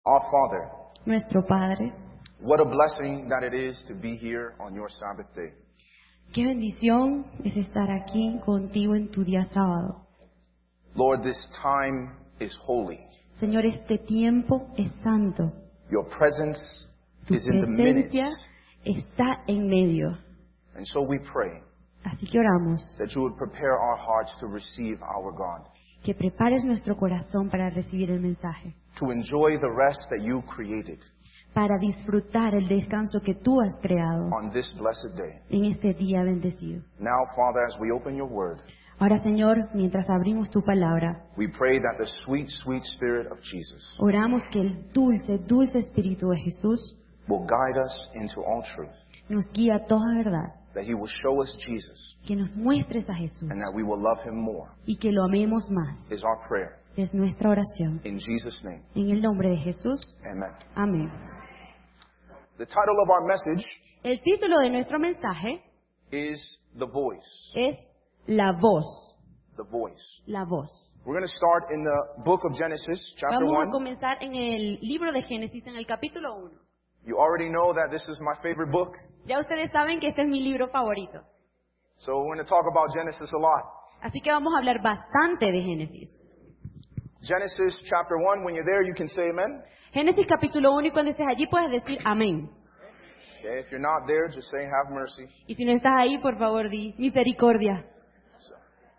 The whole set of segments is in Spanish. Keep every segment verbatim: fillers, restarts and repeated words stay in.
Our Father, Nuestro Padre, what a blessing that it is to be here on your Sabbath day. qué bendición es estar aquí contigo en tu día sábado. Lord, this time is holy. Señor, este tiempo es santo. Your presence Tu is in the presencia midst. está en medio. And so we pray Así que oramos that you would prepare our hearts to receive our God, que prepares nuestro corazón para recibir el mensaje, to enjoy the rest that you created para disfrutar el descanso que tú has creado on this blessed day. en este día bendecido. Now, Father, as we open your word, Ahora, Señor, mientras abrimos tu palabra, we pray that the sweet, sweet Spirit of Jesus oramos que el dulce, dulce Espíritu de Jesús will guide us into all truth, nos guíe a toda verdad, that he will show us Jesus, que nos muestres a Jesús and that we will love him more, y que lo amemos más. is our prayer. Es nuestra oración. In Jesus' name, En el nombre de Jesús. amen. Amén. The title of our message El título de nuestro mensaje is The Voice. es La Voz. The Voice. La Voz. We're going to start in the book of Genesis, chapter Vamos a one. comenzar en el libro de Génesis, en el capítulo uno. You already know that this is my favorite book, Ya ustedes saben que este es mi libro favorito. so we're going to talk about Genesis a lot. Así que vamos a hablar bastante de Génesis. Genesis chapter one, when you're there, you can say amen. Génesis capítulo uno, y cuando estés allí puedes decir amén. Okay, if you're not there, just say have mercy. Y si no estás ahí, por favor, di misericordia. So,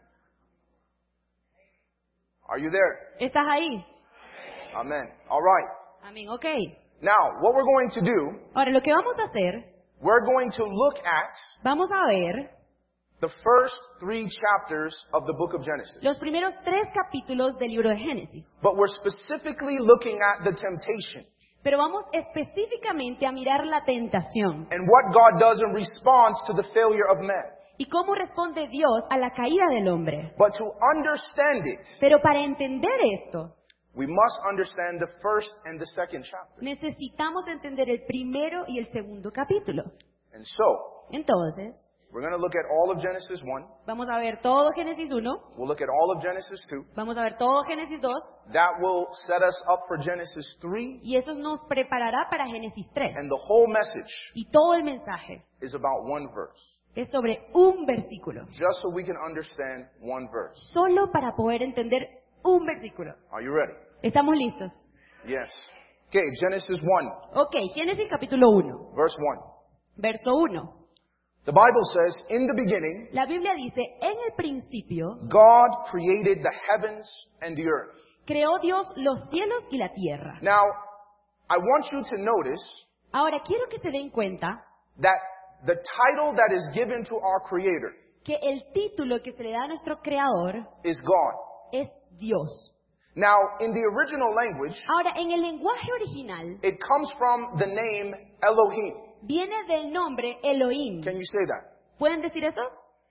are you there? ¿Estás ahí? Amen. All right. Amén, ok. Now, what we're going to do, Ahora, lo que vamos a hacer, we're going to look at vamos a ver the first three chapters of the book of Genesis. los primeros tres capítulos del libro de Génesis. But we're specifically looking at the temptation Pero vamos específicamente a mirar la tentación and what God does in response to the failure of man. y cómo responde Dios a la caída del hombre. But to understand it, Pero para entender esto, we must understand the first and the second chapter. necesitamos entender el primero y el segundo capítulo. And so, Entonces, we're going to look at all of Genesis one. vamos a ver todo Génesis uno, We'll look at all of Genesis two. vamos a ver todo Génesis dos, That will set us up for Genesis three. y eso nos preparará para Génesis tres. And the whole message Y todo el mensaje is about one verse. es sobre un versículo, Just so we can understand one verse. solo para poder entender un versículo. Are you ready? ¿Estamos listos? Yes. Okay, Genesis one, Ok, Génesis capítulo uno, verse one. verso uno. The Bible says, in the beginning, La Biblia dice, en el principio God created the heavens and the earth. creó Dios los cielos y la tierra. Now, I want you to notice Ahora quiero que se den cuenta that the title that is given to our Creator que el título que se le da a nuestro creador is God. es Dios. Now, in the original language, Ahora, en el lenguaje original it comes from the name Elohim. viene del nombre Elohim. Can you say that? ¿Pueden decir eso?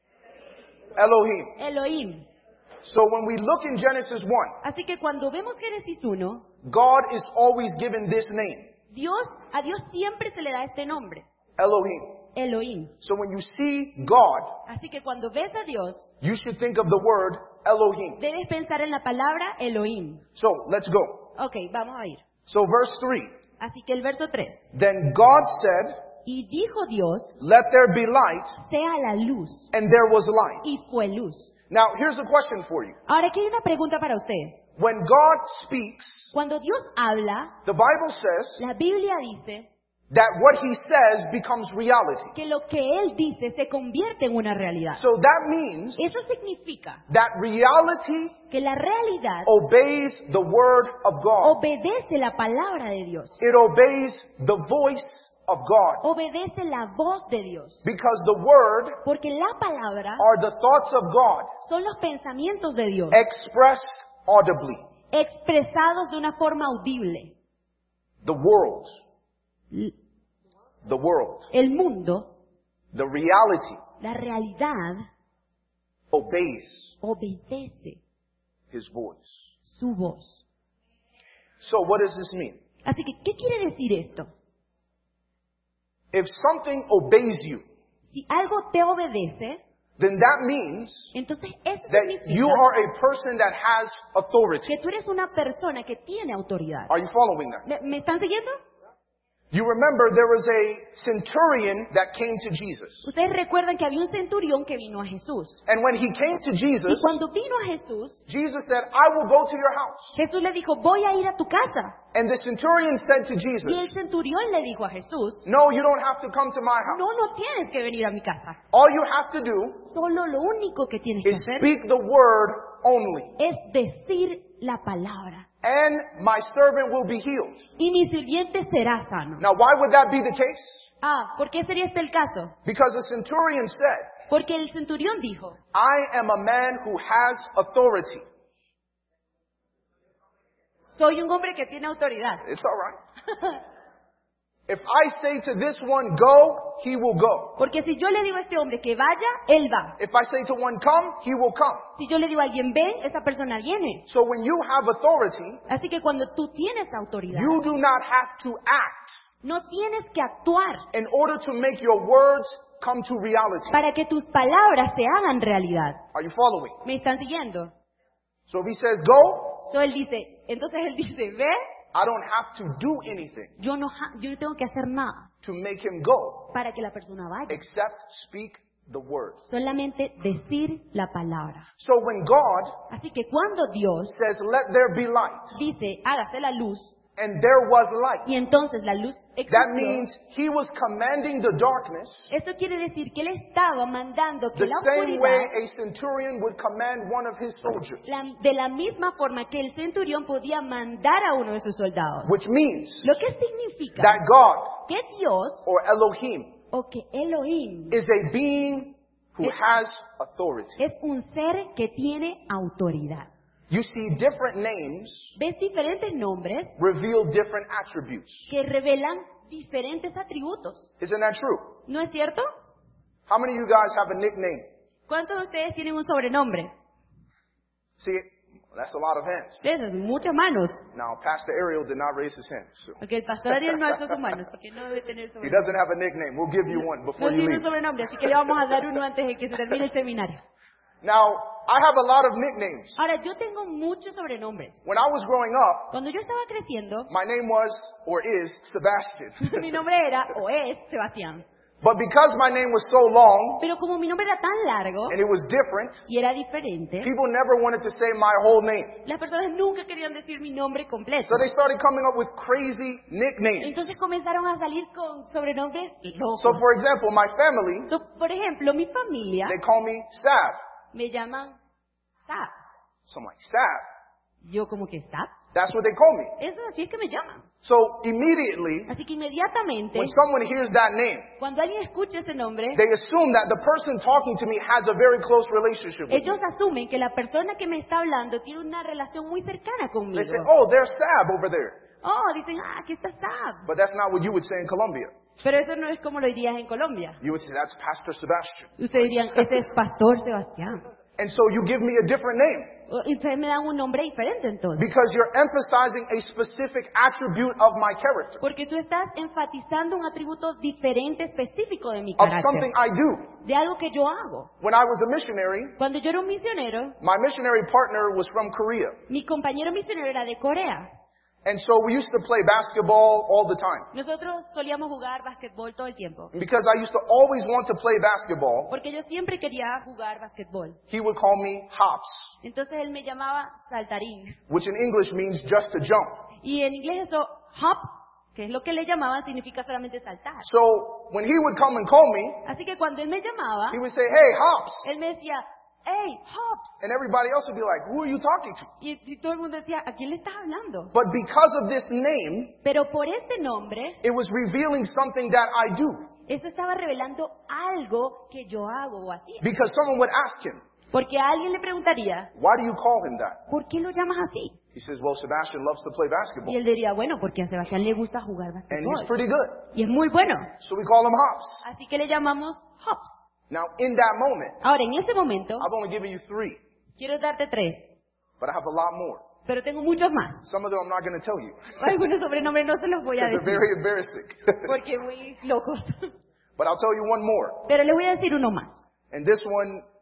Elohim. Elohim. So when we look in Genesis one, Así que cuando vemos Génesis uno, God is always given this name, Dios, a Dios siempre se le da este nombre, Elohim. Elohim. So when you see God, Así que cuando ves a Dios, you should think of the word Elohim. debes pensar en la palabra Elohim. So let's go. Ok, vamos a ir. So verse three. Así que el verso tres. Then God said, Y dijo Dios, let there be light, sea la luz. and there was light. Y fue luz. Now, here's a question for you. Ahora aquí hay una pregunta para ustedes. When God speaks, Cuando Dios habla, the Bible says la Biblia dice that what he says becomes reality. que lo que Él dice se convierte en una realidad. So that means Eso significa that reality que la realidad obeys the word of God. obedece la palabra de Dios. It obeys the voice of God. Obedece la voz de Dios. Because the word Porque la palabra are the thoughts of God son los pensamientos de Dios expressed audibly. expresados de una forma audible. The world, L- the world, El mundo, the reality la realidad, obeys obedece his voice. su voz. So what does this mean? Así que, ¿qué quiere decir esto? If something obeys you, Si algo te obedece, then that means entonces eso that significa you are a person that has authority. que tú eres una persona que tiene autoridad. Are you following that? ¿Me, me están siguiendo? You remember there was a centurion that came to Jesus. Ustedes recuerdan que había un centurión que vino a Jesús. And when he came to Y Jesus, cuando vino a Jesús, Jesus said, I will go to your house. Jesús le dijo, voy a ir a tu casa. And the centurion said to Y el Jesus, centurión le dijo a Jesús, no, you don't have to come to my house. no, no tienes que venir a mi casa. All you have to do Solo lo único que tienes que is hacer speak the word only. es decir la palabra. And my servant will be healed. Y mi sirviente será sano. Now, why would that be the case? Ah, ¿por qué sería este el caso? Because the centurion said, Porque el centurión dijo, I am a man who has authority. soy un hombre que tiene autoridad. It's all right. If I say to this one, go, he will go. Porque si yo le digo a este hombre que vaya, él va. If I say to one, come, he will come. Si yo le digo a alguien ven, esa persona viene. So when you have authority, Así que cuando tú tienes autoridad, you do not have to act no tienes que actuar in order to make your words come to reality. para que tus palabras se hagan realidad. Are you following? ¿Me están siguiendo? So if he says go, So él dice, entonces él dice, ve, I don't have to do anything yo no, ha- yo no tengo que hacer nada to make him go, para que la persona vaya. except speak the word. Solamente decir la palabra. So when God Así que cuando Dios says, let there be light, dice, hágase la luz, and there was light, y entonces la luz that existió, means he was commanding the darkness eso quiere decir que él estaba mandando que the la same way oscuridad, a centurion would command one of his soldiers. la- de la misma forma que el centurión podía mandar a uno de sus soldados. Which means Lo que significa that God, que Dios or Elohim, o que Elohim is a being who Es- has authority. es un ser que tiene autoridad. You see, different names Ves diferentes nombres reveal different attributes. que revelan diferentes atributos. Isn't that true? ¿No es cierto? How many of you guys have a nickname? ¿Cuántos de ustedes tienen un sobrenombre? See, that's a lot of hands. Eso es muchas manos. Now, Pastor Ariel did not raise his hand. So. Porque el pastor Ariel no alzó sus manos, porque no debe tener He sobrenombre. doesn't have a nickname. We'll give you one No before you tiene un leave. sobrenombre, así que le vamos a dar uno antes de que se termine el seminario. Now, I have a lot of nicknames. Ahora, yo tengo muchos sobrenombres. When I was growing up, Cuando yo estaba creciendo, my name was, or is, Sebastian. mi nombre era o es Sebastián. But because my name was so long, Pero como mi nombre era tan largo and it was different, y era diferente, people never wanted to say my whole name. las personas nunca querían decir mi nombre completo. So they started coming up with crazy nicknames. Entonces comenzaron a salir con sobrenombres locos. So for example, my family, So, por ejemplo, mi familia they call me Sav. me llaman Sab. So I'm like, Sav? Yo como que Sab. That's what they call me. Eso así es que me llaman. So immediately, Así que inmediatamente, when someone hears that name, cuando alguien escucha ese nombre, they assume that the person talking to me has a very close relationship with me. ellos asumen que la persona que me está hablando tiene una relación muy cercana conmigo. They say, oh, there's Sav over there. Oh, dicen, ah, aquí está Sab. But that's not what you would say in Colombia. Pero eso no es como lo dirías en Colombia. You would say, that's Pastor Sebastian. Ustedes dirían, ese es Pastor Sebastián. And so you give me a different name O- Y ustedes me dan un nombre diferente entonces. because you're emphasizing a specific attribute of my character, Porque tú estás enfatizando un atributo diferente, específico de mi of carácter. something I do. De algo que yo hago. When I was a missionary, Cuando yo era un misionero, my missionary partner was from Korea. mi compañero misionero era de Corea. And so we used to play basketball all the time. Nosotros solíamos jugar basquetbol todo el tiempo. And because I used to always want to play basketball, Porque yo siempre quería jugar basquetbol. he would call me Hops, Entonces él me llamaba saltarín. which in English means just to jump. Y en inglés eso, hop, que es lo que le llamaban, significa solamente saltar. So when he would come and call me, Así que cuando él me llamaba, he would say, hey, Hops. él me decía, hey, hops. And everybody else would be like, who are you talking to? Y, y todo el mundo decía, ¿a quién le estás hablando? But because of this name, Pero por este nombre, it was revealing something that I do. eso estaba revelando algo que yo hago o hacía. Because someone would ask him, Porque a alguien le preguntaría, why do you call him that? ¿por qué lo llamas así? He says, well, Sebastian loves to play Y basketball. él diría, bueno, porque a Sebastián le gusta jugar And he's basquetbol. pretty good. Y es muy bueno. So we call him Hops. Así que le llamamos hops. Now, in that moment, Ahora, en ese momento, I've only given you three, quiero darte tres, but I have a lot more. pero tengo muchos más. Some of them I'm not going to tell you Algunos sobrenombres no se los voy a because they're decir, very embarrassing. porque muy locos. But I'll tell you one more. Pero les voy a decir uno más. And this one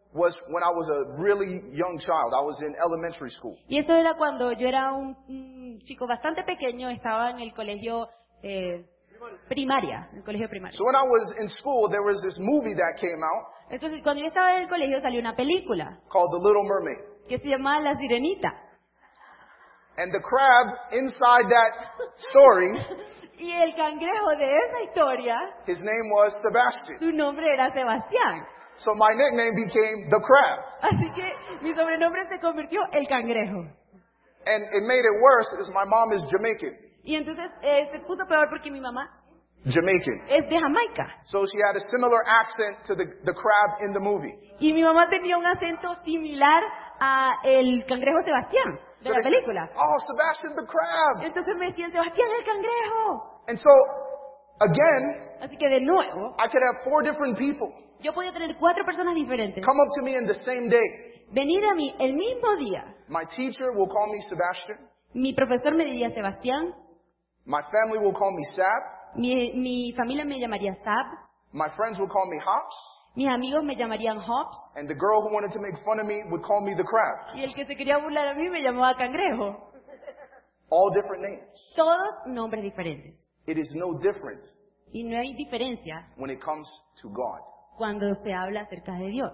was when I was a really young child. I was in elementary school. Y eso era cuando yo era un, un chico bastante pequeño, estaba en el colegio eh, primaria, en el colegio primario. So when I was in school, there was this movie that came out Entonces, cuando yo estaba en el colegio salió una película called The Little Mermaid. que se llamaba La Sirenita. And the crab inside that story, Y el cangrejo de esa historia, his name was Sebastian. su nombre era Sebastián. So my nickname became The Crab. Así que mi sobrenombre se convirtió el cangrejo. And it made it worse because my mom is Jamaican. Y entonces eh, se puso peor porque mi mamá Jamaican. es de Jamaica. So she had a similar accent to the, the crab in the movie. Y mi mamá tenía un acento similar a el cangrejo Sebastián de So la they- película. oh, Sebastian the crab. Entonces me decían, Sebastián el cangrejo. And so, again, Así que de nuevo, I could have four different people yo podía tener cuatro personas diferentes. come up to me in the same day. Venir a mí el mismo día. My teacher will call me Sebastian. Mi profesor me diría Sebastián. My family will call me Sab. Mi, mi familia me llamaría Sab. My friends will call me Hops. Mis amigos me llamarían Hops. And the girl who wanted to make fun of me would call me the crab. Y el que se quería burlar a mí me llamaba cangrejo. All different names. Todos nombres diferentes. It is no different Y no hay diferencia when it comes to God. cuando se habla acerca de Dios.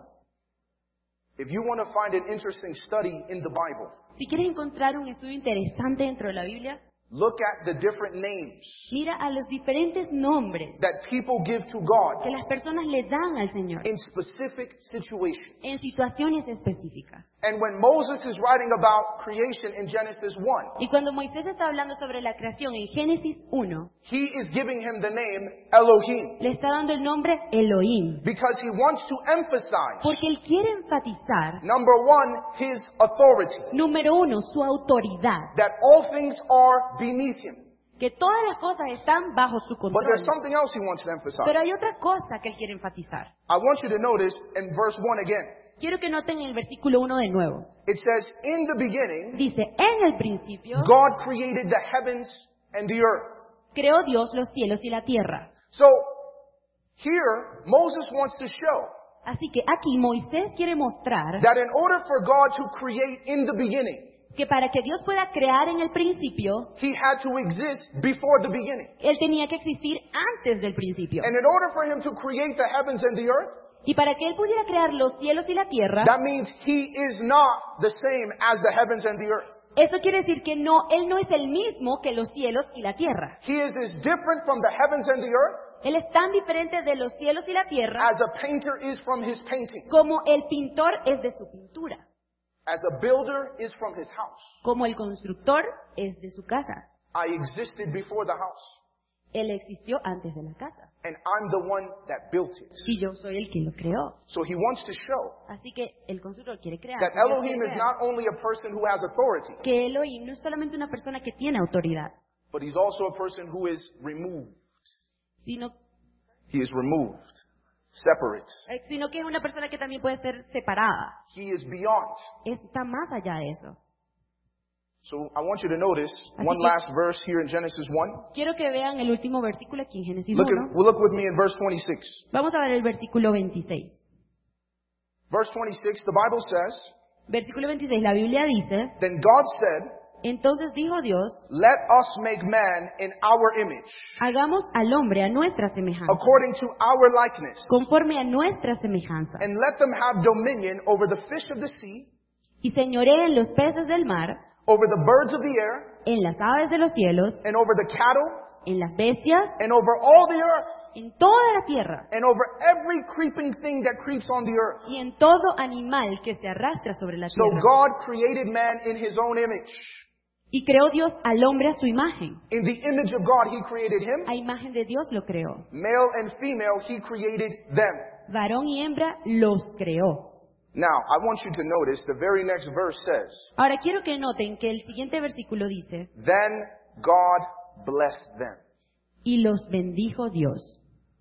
If you want to find an interesting study in the Bible, Si quieres encontrar un estudio interesante dentro de la Biblia, look at the different names mira a los diferentes nombres that people give to God que las personas le dan al Señor in specific situations. en situaciones específicas. And when Moses is writing about creation in Genesis one, Y cuando Moisés está hablando sobre la creación en Génesis uno, he is giving him the name Elohim le está dando el nombre Elohim, because he wants to emphasize, porque él quiere enfatizar, number one, his authority, número uno, su autoridad, that all things are beneath him. que todas las cosas están bajo su But there's control. something else he wants to emphasize. Pero hay otra cosa que él quiere enfatizar. I want you to notice in verse one again. Quiero que noten el versículo uno de nuevo. It says, in the beginning, Dice, en el principio God created the heavens and the earth. creó Dios los cielos y la tierra. So, here, Moses wants to show Así que aquí Moisés quiere mostrar that in order for God to create in the beginning, que para que Dios pueda crear en el principio, he had to exist before the beginning. Él tenía que existir antes del principio. And in order for him to create the heavens and the earth, Y para que Él pudiera crear los cielos y la tierra, that means he is not the same as the heavens and the earth. eso quiere decir que no, Él no es el mismo que los cielos y la tierra. He is as different from the heavens and the earth Él es tan diferente de los cielos y la tierra as a painter is from his painting, como el pintor es de su pintura, as a builder is from his house. como el constructor es de su casa. I existed before the house, Él existió antes de la casa and I'm the one that built it. y yo soy el que lo creó. So he wants to show Así que el constructor quiere crear. that Dios Elohim quiere is crear. not only a person who has authority, Que Elohim no es solamente una persona que tiene autoridad, but he's also a person who is removed. sino, He is removed, separate. eh, sino que es una persona que también puede ser separada. He is beyond. Está más allá de eso. So I want you to notice Así one que- last verse here in Genesis one. Quiero que vean el último versículo aquí en Génesis Look, uno. at, well, look with me in verse twenty-six. Vamos a ver el versículo veintiséis. Verse twenty-six, the Bible says, Versículo veintiséis, la Biblia dice, then God said, entonces dijo Dios, let us make man in our image, hagamos al hombre a nuestra semejanza, according to our likeness, conforme a nuestra semejanza, and let them have dominion over the fish of the sea, y señoree en los peces del mar, over the birds of the air, en las aves de los cielos, and over the cattle, en las bestias, and over all the earth, en toda la tierra, and over every creeping thing that creeps on the earth. y en todo animal que se arrastra sobre la So tierra. God created man in his own image. Y creó Dios al hombre a su imagen. In the image of God, he created him. A imagen de Dios lo creó. Male and female, he created them. Varón y hembra los creó. Now, I want you to notice the very next verse says, Ahora quiero que noten que el siguiente versículo dice, then God blessed them. y los bendijo Dios.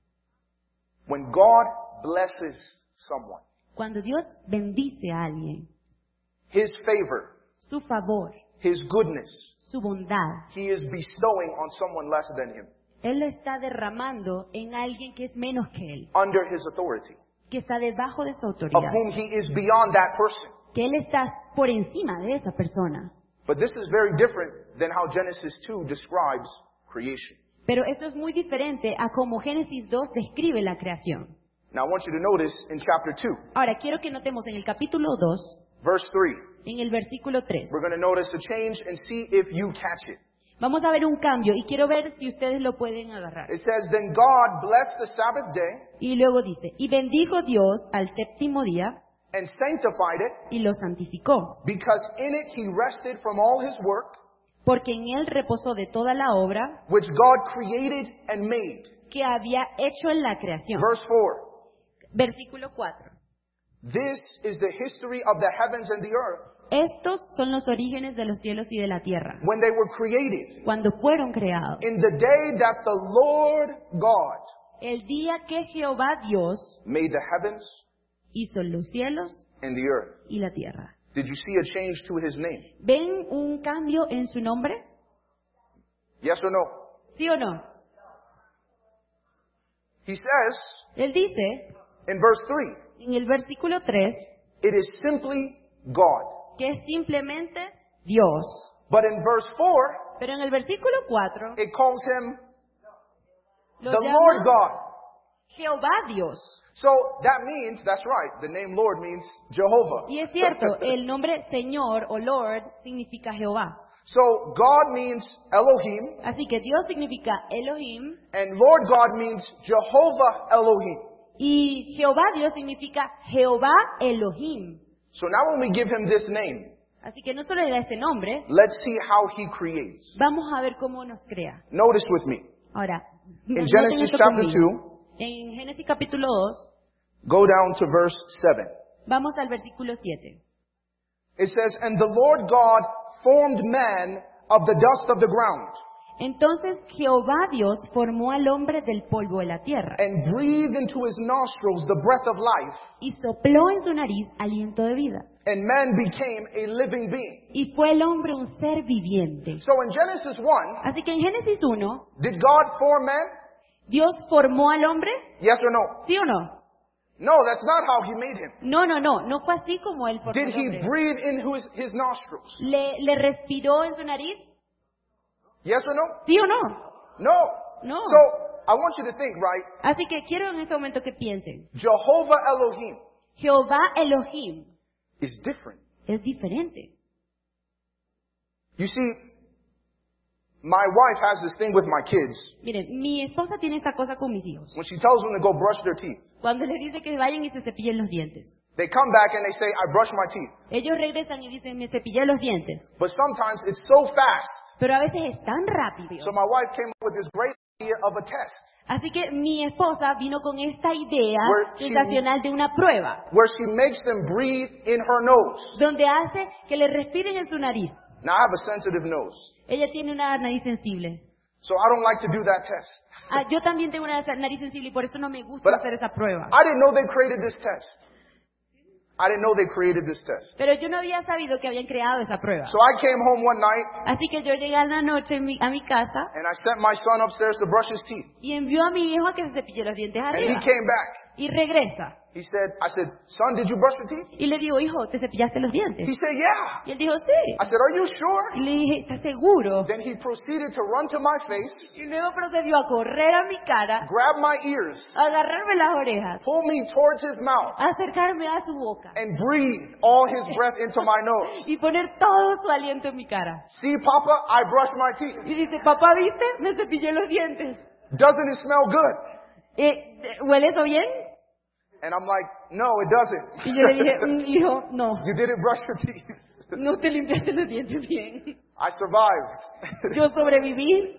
When God blesses someone, Cuando Dios bendice a alguien, his favor, su favor, his goodness, su bondad, he is bestowing on someone less than him, Él lo está derramando en alguien que es menos que Él, under his authority. que está debajo de su of autoridad, whom he is beyond that person. que Él está por encima de esa persona. But this is very different than how Genesis two describes creation. Pero esto es muy diferente a cómo Génesis dos describe la creación. Now I want you to notice in chapter two, Ahora, quiero que notemos en el capítulo dos, verse three, en el versículo tres. we're going to notice a change and see if you catch it. Vamos a ver un cambio y quiero ver si ustedes lo pueden agarrar. It says, Then God blessed the Sabbath day Y luego dice, y bendijo Dios al séptimo día and sanctified it, y lo santificó, because in it he rested from all his work, porque en él reposó de toda la obra which God created and made. que había hecho en la creación. Verse four, Versículo cuatro. This is the history of the heavens and the earth Estos son los orígenes de los cielos y de la tierra, when they were created, cuando fueron creados. in the day that the Lord God El día que Jehová Dios made the heavens hizo los cielos and the earth. y la tierra. Did you see a change to his name? ¿Ven un cambio en su nombre? Yes or no? ¿Sí o no? He says Él dice in verse three, en el versículo tres it is simply God. que es simplemente Dios. But in verse four, Pero en el versículo cuatro it calls him lo the llama Lord God. Jehová Dios. So that means, that's right, the name Lord means Jehovah. Y es cierto, el nombre Señor o Lord significa Jehová. So God means Elohim, Así que Dios significa Elohim and Lord God means Jehovah Elohim. y Jehová Dios significa Jehová Elohim. So now when we give him this name, Así que no solo le da este nombre, let's see how he creates. vamos a ver cómo nos crea. Notice with me, Ahora, in noten Genesis esto chapter conmigo. two, En Génesis capítulo dos, go down to verse seven. vamos al versículo siete. It says, And the Lord God formed man of the dust of the ground, Entonces Jehová Dios formó al hombre del polvo de la tierra and breathed into his nostrils the breath of life, y sopló en su nariz aliento de vida. and man became a living being. Y fue el hombre un ser viviente. So in Genesis one, Así que en Génesis uno, did God form man? ¿Dios formó al hombre? Yes or no? ¿Sí o no? No, that's not how he made him. No, no, no, no fue así como él formó Did al he hombre. breathe in his, his nostrils? ¿Le, ¿Le respiró en su nariz? Yes or no? ¿Sí o no? No. No. So I want you to think, right? Así que quiero en este momento que piensen. Jehovah Elohim Jehová Elohim is different. es diferente. You see, my wife has this thing with my kids. Miren, mi esposa tiene esta cosa con mis hijos. When she tells them to go brush their teeth, Cuando les dice que vayan y se cepillen los dientes. they come back and they say, I brush my teeth. Ellos regresan y dicen, me cepillé los dientes. But sometimes it's so fast. Pero a veces es tan rápido. So my wife came up with this great idea of a test Así que mi esposa vino con esta idea Where she- sensacional de una prueba, where she makes them breathe in her nose. donde hace que le respiren en su nariz. Now I have a sensitive nose, Ella tiene una nariz sensible. so I don't like to do that test. Ah, yo también tengo una nariz sensible y por eso no me gusta But- hacer esa prueba. I didn't know they created this test. I didn't know they created this test. Pero yo no había sabido que habían creado esa prueba. So I came home one night Así que yo llegué a la noche en mi- a mi casa and I sent my son upstairs to brush his teeth. y envió a mi hijo a que se cepille los dientes And he arriba. came back. Y regresa. He said, I said, son, did you brush your teeth? Y le digo, hijo, ¿te cepillaste los dientes? He said, yeah. Y él dijo, sí. I said, are you sure? Y le dije, ¿estás seguro? Then he proceeded to run to my face, Y luego procedió a correr a mi cara, grab my ears, a agarrarme las orejas, pull me towards his mouth, a acercarme a su boca and breathe all his breath into my nose. y poner todo su aliento en mi cara. See, Papa, I brushed my teeth. Y dice, papá, ¿viste? Me cepillé los dientes. Doesn't it smell good? Eh, ¿Huele eso bien? And I'm like, no, it doesn't. Y yo le dije, "Mm, hijo, no, You didn't brush your teeth. no te limpiaste los dientes bien. I survived. Yo sobreviví.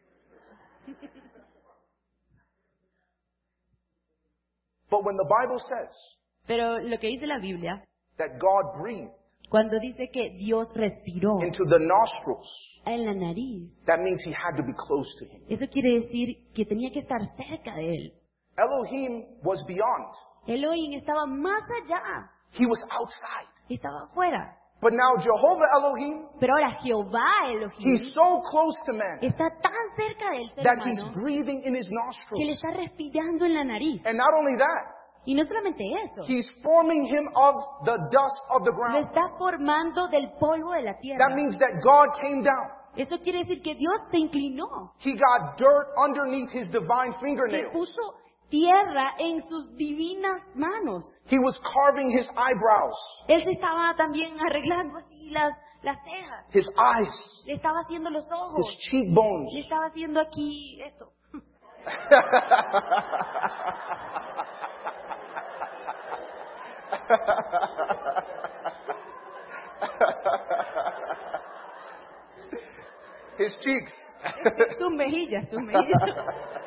But when the Bible says Pero lo que dice la Biblia, that God breathed cuando dice que Dios respiró into the nostrils, en la nariz, that means he had to be close to him. eso quiere decir que tenía que estar cerca de él. Elohim was beyond. Elohim estaba más allá, He was outside. estaba afuera. But now Jehovah Elohim, Pero ahora Jehová Elohim he's so close to man está tan cerca del ser that he's humano breathing in his que le nostrils. está respirando en la nariz. And not only that, Y no solamente eso, He's forming him of the dust of the lo ground. está formando del polvo de la That tierra. means that God came down. Eso quiere decir que Dios se inclinó, He got dirt underneath his divine que fingernails. puso tierra en sus divinas manos. He was carving his eyebrows, Él se estaba también arreglando así las, las cejas, his eyes, le estaba haciendo los ojos, his cheekbones. le estaba haciendo aquí esto. His cheeks. Sus mejillas, sus mejillas.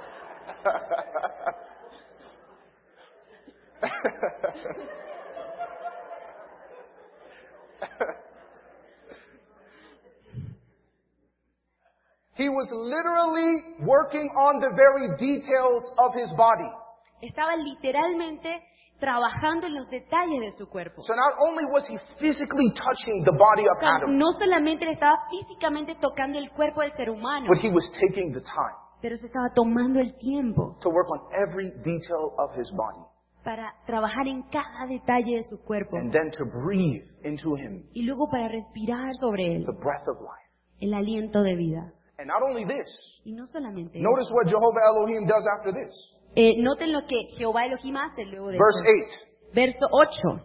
He was literally working on the very details of his body. Estaba literalmente trabajando en los detalles de su cuerpo. So not only was he physically touching the body of O sea, Adam, no solamente le estaba físicamente tocando el cuerpo del ser humano, but he was taking the time pero se estaba tomando el tiempo to work on every detail of his body para trabajar en cada detalle de su cuerpo and then to breathe into him y luego para respirar sobre él the breath of life. el aliento de vida. And not only this, Y no solamente notice eso. what Jehovah Elohim does after this. Eh, noten lo que Jehová Elohim hace luego de Verse esto. eight. Verso ocho.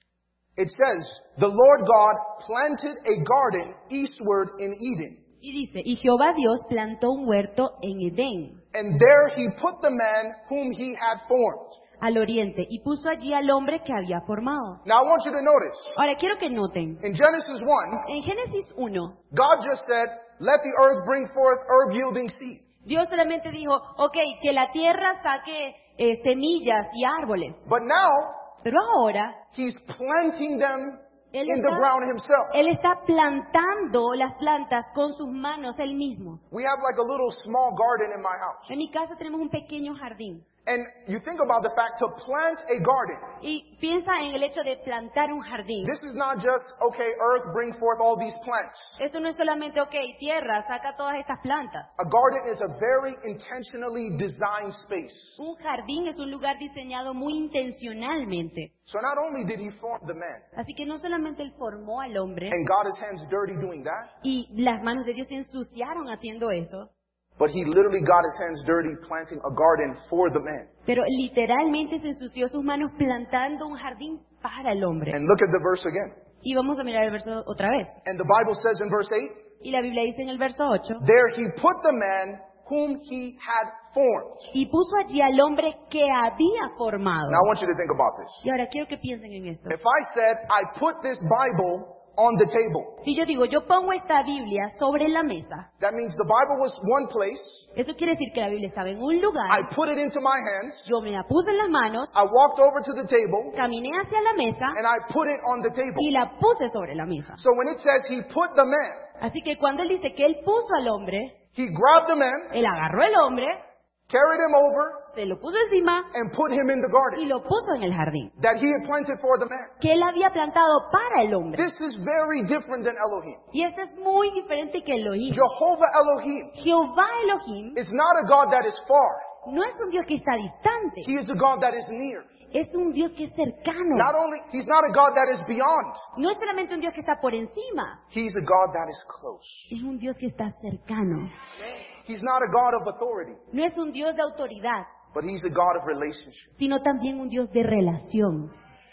It says, the Lord God planted a garden eastward in Eden, Y dice, y Jehová Dios plantó un huerto en Edén, and there he put the man whom he had formed. al oriente, y puso allí al hombre que había formado. Now I want you to notice, Ahora quiero que noten, in Genesis one, en Génesis uno, God just said, let the earth bring forth herb yielding seed. Dios solamente dijo, ok, que la tierra saque eh, semillas y árboles. But now, Pero ahora, he's planting them Él in the está, ground himself. él está plantando las plantas con sus manos él mismo. We have like a little small garden in my house. En mi casa tenemos un pequeño jardín. And you think about the fact to plant a garden. Y piensa en el hecho de plantar un jardín. This is not just, okay, earth, bring forth all these plants. Esto no es solamente, ok, tierra, saca todas estas plantas. A garden is a very intentionally designed space. Un jardín es un lugar diseñado muy intencionalmente. So not only did he form the man, Así que no solamente él formó al hombre and got his hands dirty doing that, y las manos de Dios se ensuciaron haciendo eso, but he literally got his hands dirty planting a garden for the man. pero literalmente se ensució sus manos plantando un jardín para el hombre. And look at the verse again. Y vamos a mirar el verso otra vez. And the Bible says in verse eight, Y la Biblia dice en el verso ocho, there he put the man whom he had formed. y puso allí al hombre que había formado. Now I want you to think about this. Y ahora quiero que piensen en esto. If I said I put this Bible on the table, Si yo digo, yo pongo esta Biblia sobre la mesa, that means the Bible was one place, eso quiere decir que la Biblia estaba en un lugar, I put it into my hands, yo me la puse en las manos, I walked over to the table, caminé hacia la mesa and I put it on the table. y la puse sobre la mesa. So when it says he put the man, Así que cuando él dice que él puso al hombre, he grabbed the man, él agarró al hombre, carried him over, se lo puso encima and put him in the y garden lo puso en el jardín, that he had planted for the man. que él había plantado para el hombre. This is very different than Elohim. Y este es muy diferente que Elohim. Jehovah Elohim Jehová Elohim is not a God that is far. no es un Dios que está distante, He is a God that is near. es un Dios que es cercano. Not only, he's not a God that is beyond. No es solamente un Dios que está por encima, He's a God that is close. es un Dios que está cercano. He's not a God of authority, No es un Dios de autoridad, but he's a God of relationship. sino también un Dios de relación.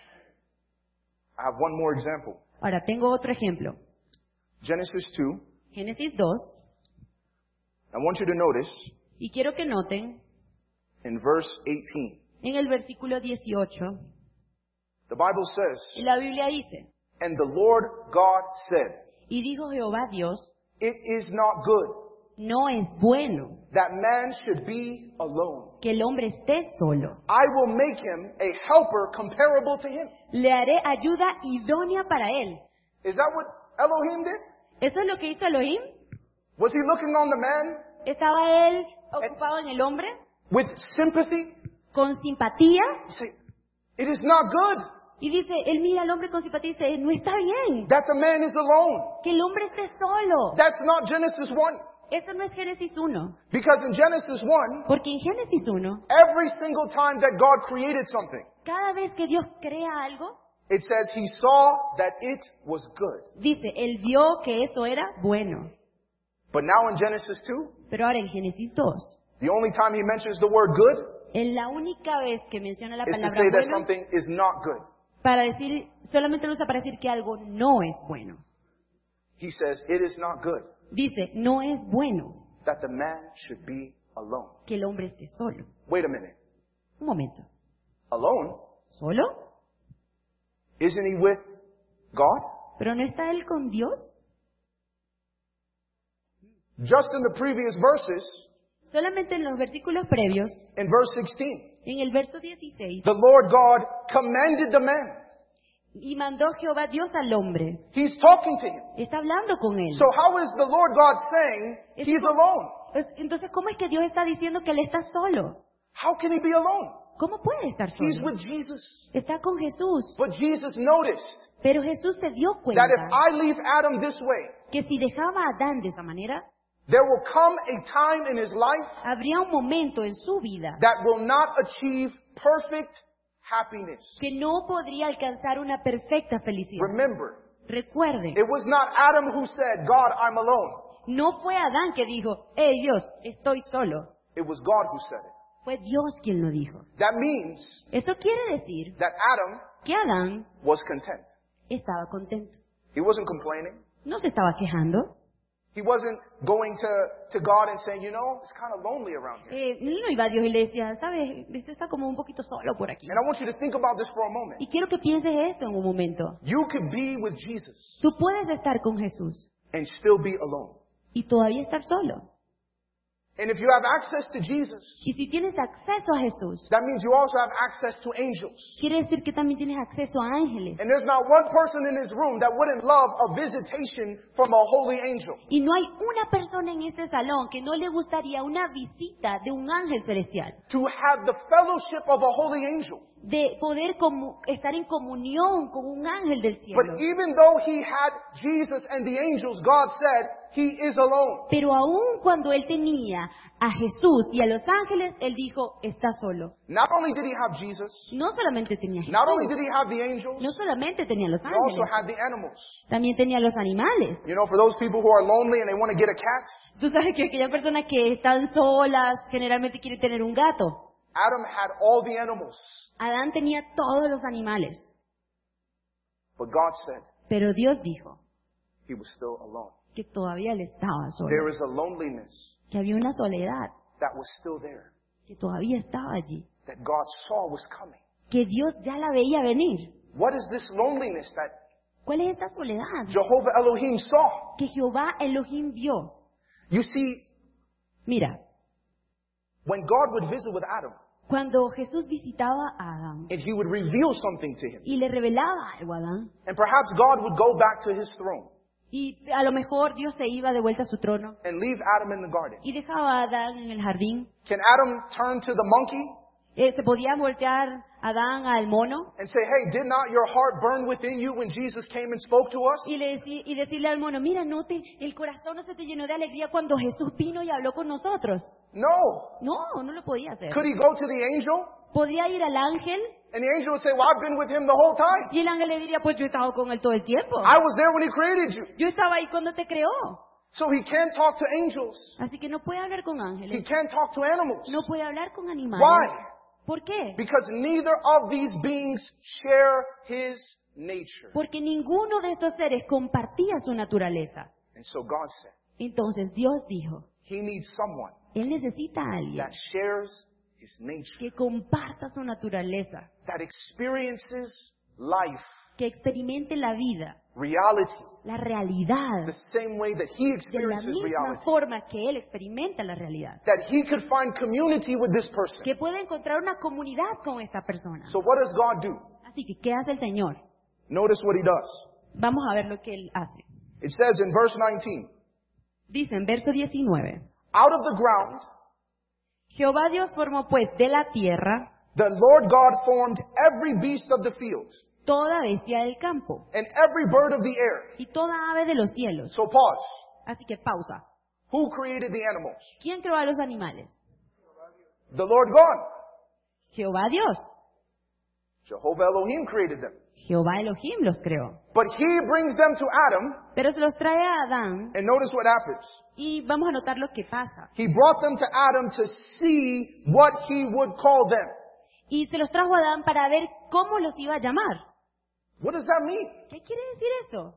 I have one more example. Ahora, tengo otro ejemplo. Genesis two. Génesis dos, I want you to notice y quiero que noten in verse eighteen. en el versículo dieciocho, The Bible says, la Biblia dice, and the Lord God said, y dijo Jehová Dios, it is not good no es bueno that man should be alone. que el hombre esté solo. I will make him a helper comparable to him. Le haré ayuda idónea para él. Is that what Elohim did? ¿Eso es lo que hizo Elohim? Was he looking on the man ¿Estaba él ocupado en el hombre? with sympathy? ¿Con simpatía? He said, it is not good Y dice, él mira al hombre con simpatía y dice, no está bien that the man is alone. que el hombre esté solo. That's not Genesis one. Eso no es Génesis uno. Because in Genesis one, Porque en Génesis uno, every single time that God created something, cada vez que Dios crea algo, it says He saw that it was good. dice, Él vio que eso era bueno. But now in Genesis two, Pero ahora en Génesis dos, the only time He mentions the word good es la única vez que menciona la is to palabra say that bueno something is not good. para decir, solamente lo usa para decir que algo no es bueno. He says it is not good Dice, no es bueno that the man should be alone. que el hombre esté solo. Wait a minute. Un momento. Alone? ¿Solo? Isn't he with God? ¿Pero no está él con Dios? Just in the previous verses, Solamente en los versículos previos, in verse sixteen, en el verso dieciséis, the Lord God commanded the man. y mandó Jehová Dios al hombre. He's talking to him. Está hablando con él. So how is the Lord God saying Es he's como- alone? es- Entonces, ¿cómo es que Dios está diciendo que él está solo? How can he be alone? ¿Cómo puede estar He's solo? with Jesus. Está con Jesús. But Jesus noticed Pero Jesús se dio cuenta that if I leave Adam this way, que si dejaba a Adán de esa manera, there will come a time in his life habría un momento en su vida that will not achieve perfect happiness. que no podría alcanzar una perfecta felicidad. Remember, Recuerden, it was not Adam who said, God, I'm alone. no fue Adán que dijo, hey Dios, estoy solo. It was God who said it. Fue Dios quien lo dijo. That means Esto quiere decir that Adam que Adán was content. estaba contento. He wasn't complaining. No se estaba quejando. He wasn't going to, to God and saying, you know, it's kind of lonely around here. Eh, él no iba a Dios y le decía, sabes, esto está como un poquito solo por aquí. And I want you to think about this for a moment. Y quiero que pienses esto en un momento. You could be with Jesus Tú puedes estar con Jesús and still be alone. y todavía estar solo. And if you have access to Jesus, Y si tienes acceso a Jesús, that means you also have access to angels. quiere decir que también tienes acceso a ángeles. And there's not one person in this room that wouldn't love a visitation from a holy angel. Y no hay una persona en este salón que no le gustaría una visita de un ángel celestial. To have the fellowship of a holy angel. De poder comu- estar en comunión con un ángel del cielo. But even though he had Jesus and the angels, God said he is alone. Pero aun cuando él tenía a Jesús y a los ángeles, él dijo, está solo. Not only did he have Jesus, No solamente tenía a not only Jesús, did he have the angels, no solamente tenía a los he also ángeles, had the animals. también tenía a los animales. You know, for those people who are lonely and they want to get a cat, Tú sabes que aquellas personas que están solas generalmente quieren tener un gato. Adam had all the animals. Adán tenía todos los animales. But God said Pero Dios dijo he was still alone. que todavía él estaba solo. There is a loneliness Que había una soledad that was still there, que todavía estaba allí. that God saw was coming. Que Dios ya la veía venir. What is this loneliness that ¿Cuál es esta soledad Jehovah Elohim saw? que Jehová Elohim vio? You see, Mira, when God would visit with Adam cuando Jesús visitaba a Adán and he would reveal something to him, y le revelaba algo a Adán, and perhaps God would go back to his throne y a lo mejor Dios se iba de vuelta a su trono and leave Adam in the garden. y dejaba a Adán en el jardín, Can Adam turn to the monkey eh, se podía voltear Adán al mono and say, hey, did not your heart burn within you when Jesus came and spoke to us? y, le deci- y decirle al mono, mira, no te, el corazón no se te llenó de alegría cuando Jesús vino y habló con nosotros? No. No, no lo podía hacer. Could he go to the angel? Podía ir al ángel And the angel would say, well, I've been with him the whole time. y el ángel le diría, pues yo he estado con él todo el tiempo. I was there when he created you. Yo estaba ahí cuando te creó. So he can't talk to angels. Así que no puede hablar con He ángeles. can't talk to animals. No puede hablar con animales. Why? ¿Por qué? Because neither of these beings share his nature. Porque ninguno de estos seres compartía su naturaleza. And so God said, Entonces Dios dijo, he needs someone Él necesita a alguien that shares his nature, que comparta su naturaleza, that experiences life, que experimente la vida, reality, la realidad, the same way that he de la experiences misma reality. forma que Él experimenta la realidad. That he could find community with this person. Que pueda encontrar una comunidad con esta persona. So what does God do? Así que, ¿qué hace el Señor? Notice what he does. Vamos a ver lo que Él hace. It says in verse nineteen, Dice en verso diecinueve, out of the ground, Jehová Dios formó pues de la tierra the Lord God formed every beast of the field toda bestia del campo and every bird of the air. y toda ave de los cielos. So pause. Así que pausa. Who created the animals? ¿Quién creó a los animales? The Lord God. Jehová Dios. Jehovah Elohim created them. Jehová Elohim los creó. But he brings them to Adam, Pero se los trae a Adán and notice what happens. y vamos a notar lo que pasa. He brought them to Adam to see what he would call them. Y se los trajo a Adán para ver cómo los iba a llamar. What does that mean? ¿Qué quiere decir eso?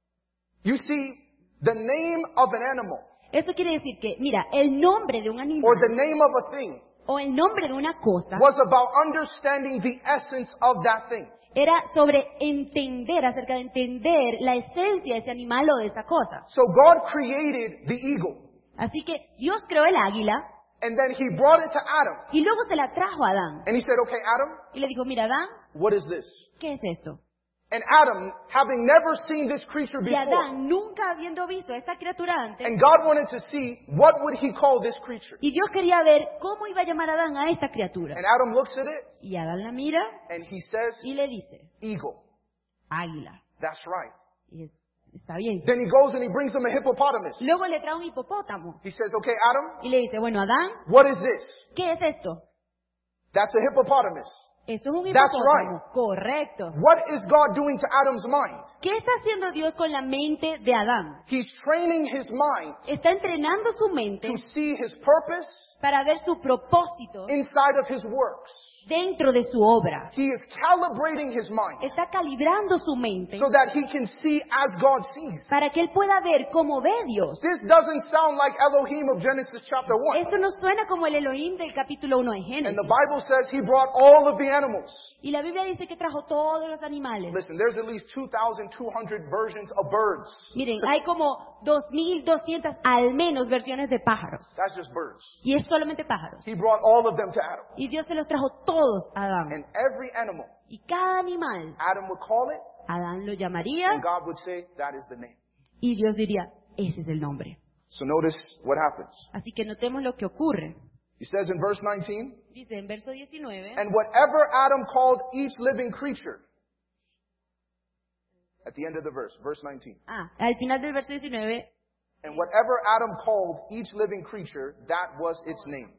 You see, the name of an animal Eso quiere decir que, mira, el nombre de un animal or the name of a thing o el nombre de una cosa was about understanding the essence of that thing. era sobre entender, acerca de entender la esencia de ese animal o de esa cosa. So God created the eagle, Así que Dios creó el águila and then he brought it to Adam. y luego se la trajo a Adán. And he said, okay, Adam, Y le dijo, mira, Adán, what is this? ¿qué es esto? And Adam, having never seen this creature Y before, Adán, nunca habiendo visto a esta criatura antes, and God wanted to see what would he call this creature. y Dios quería ver cómo iba a llamar a Adán a esta criatura. And Adam looks at it, Y Adán la mira and he says, y le dice, eagle. águila. That's right. Y es- está bien. Then he goes and he brings him a hippopotamus. Luego le trae un hipopótamo He says, okay, Adam, y le dice, bueno, Adán, what is this? ¿qué es esto? That's a hippopotamus. Eso es un That's hipopótamo. Correcto. What is God doing to Adam's mind? ¿Qué está haciendo Dios con la mente de Adán? He's training his mind Está entrenando su mente to see his purpose para ver su propósito inside of his works. dentro de su obra. He is calibrating his mind Está calibrando su mente so that he can see as God sees. para que él pueda ver cómo ve Dios. This doesn't sound like Elohim of Genesis chapter one. Esto no suena como el Elohim del capítulo uno de And Génesis. the Bible says he brought all of the animals. Y la Biblia dice que trajo todos los animales. Listen, there's at least two thousand two hundred versions of birds. Miren, hay como dos mil doscientas al menos versiones de pájaros. That's just birds. Y es solamente pájaros. He brought all of them to Adam. Y Dios se los trajo todos a Adán. And every animal, Y cada animal, Adam would call it, Adán lo llamaría and God would say, that is the name. y Dios diría, ese es el nombre. So notice what happens. Así que notemos lo que ocurre. He says in verse nineteen, Dice en verso diecinueve, and whatever Adam called each living creature, at the end of the verse, verse nineteen, ah, al final del verso diecinueve, and whatever Adam called each living creature, that was its name.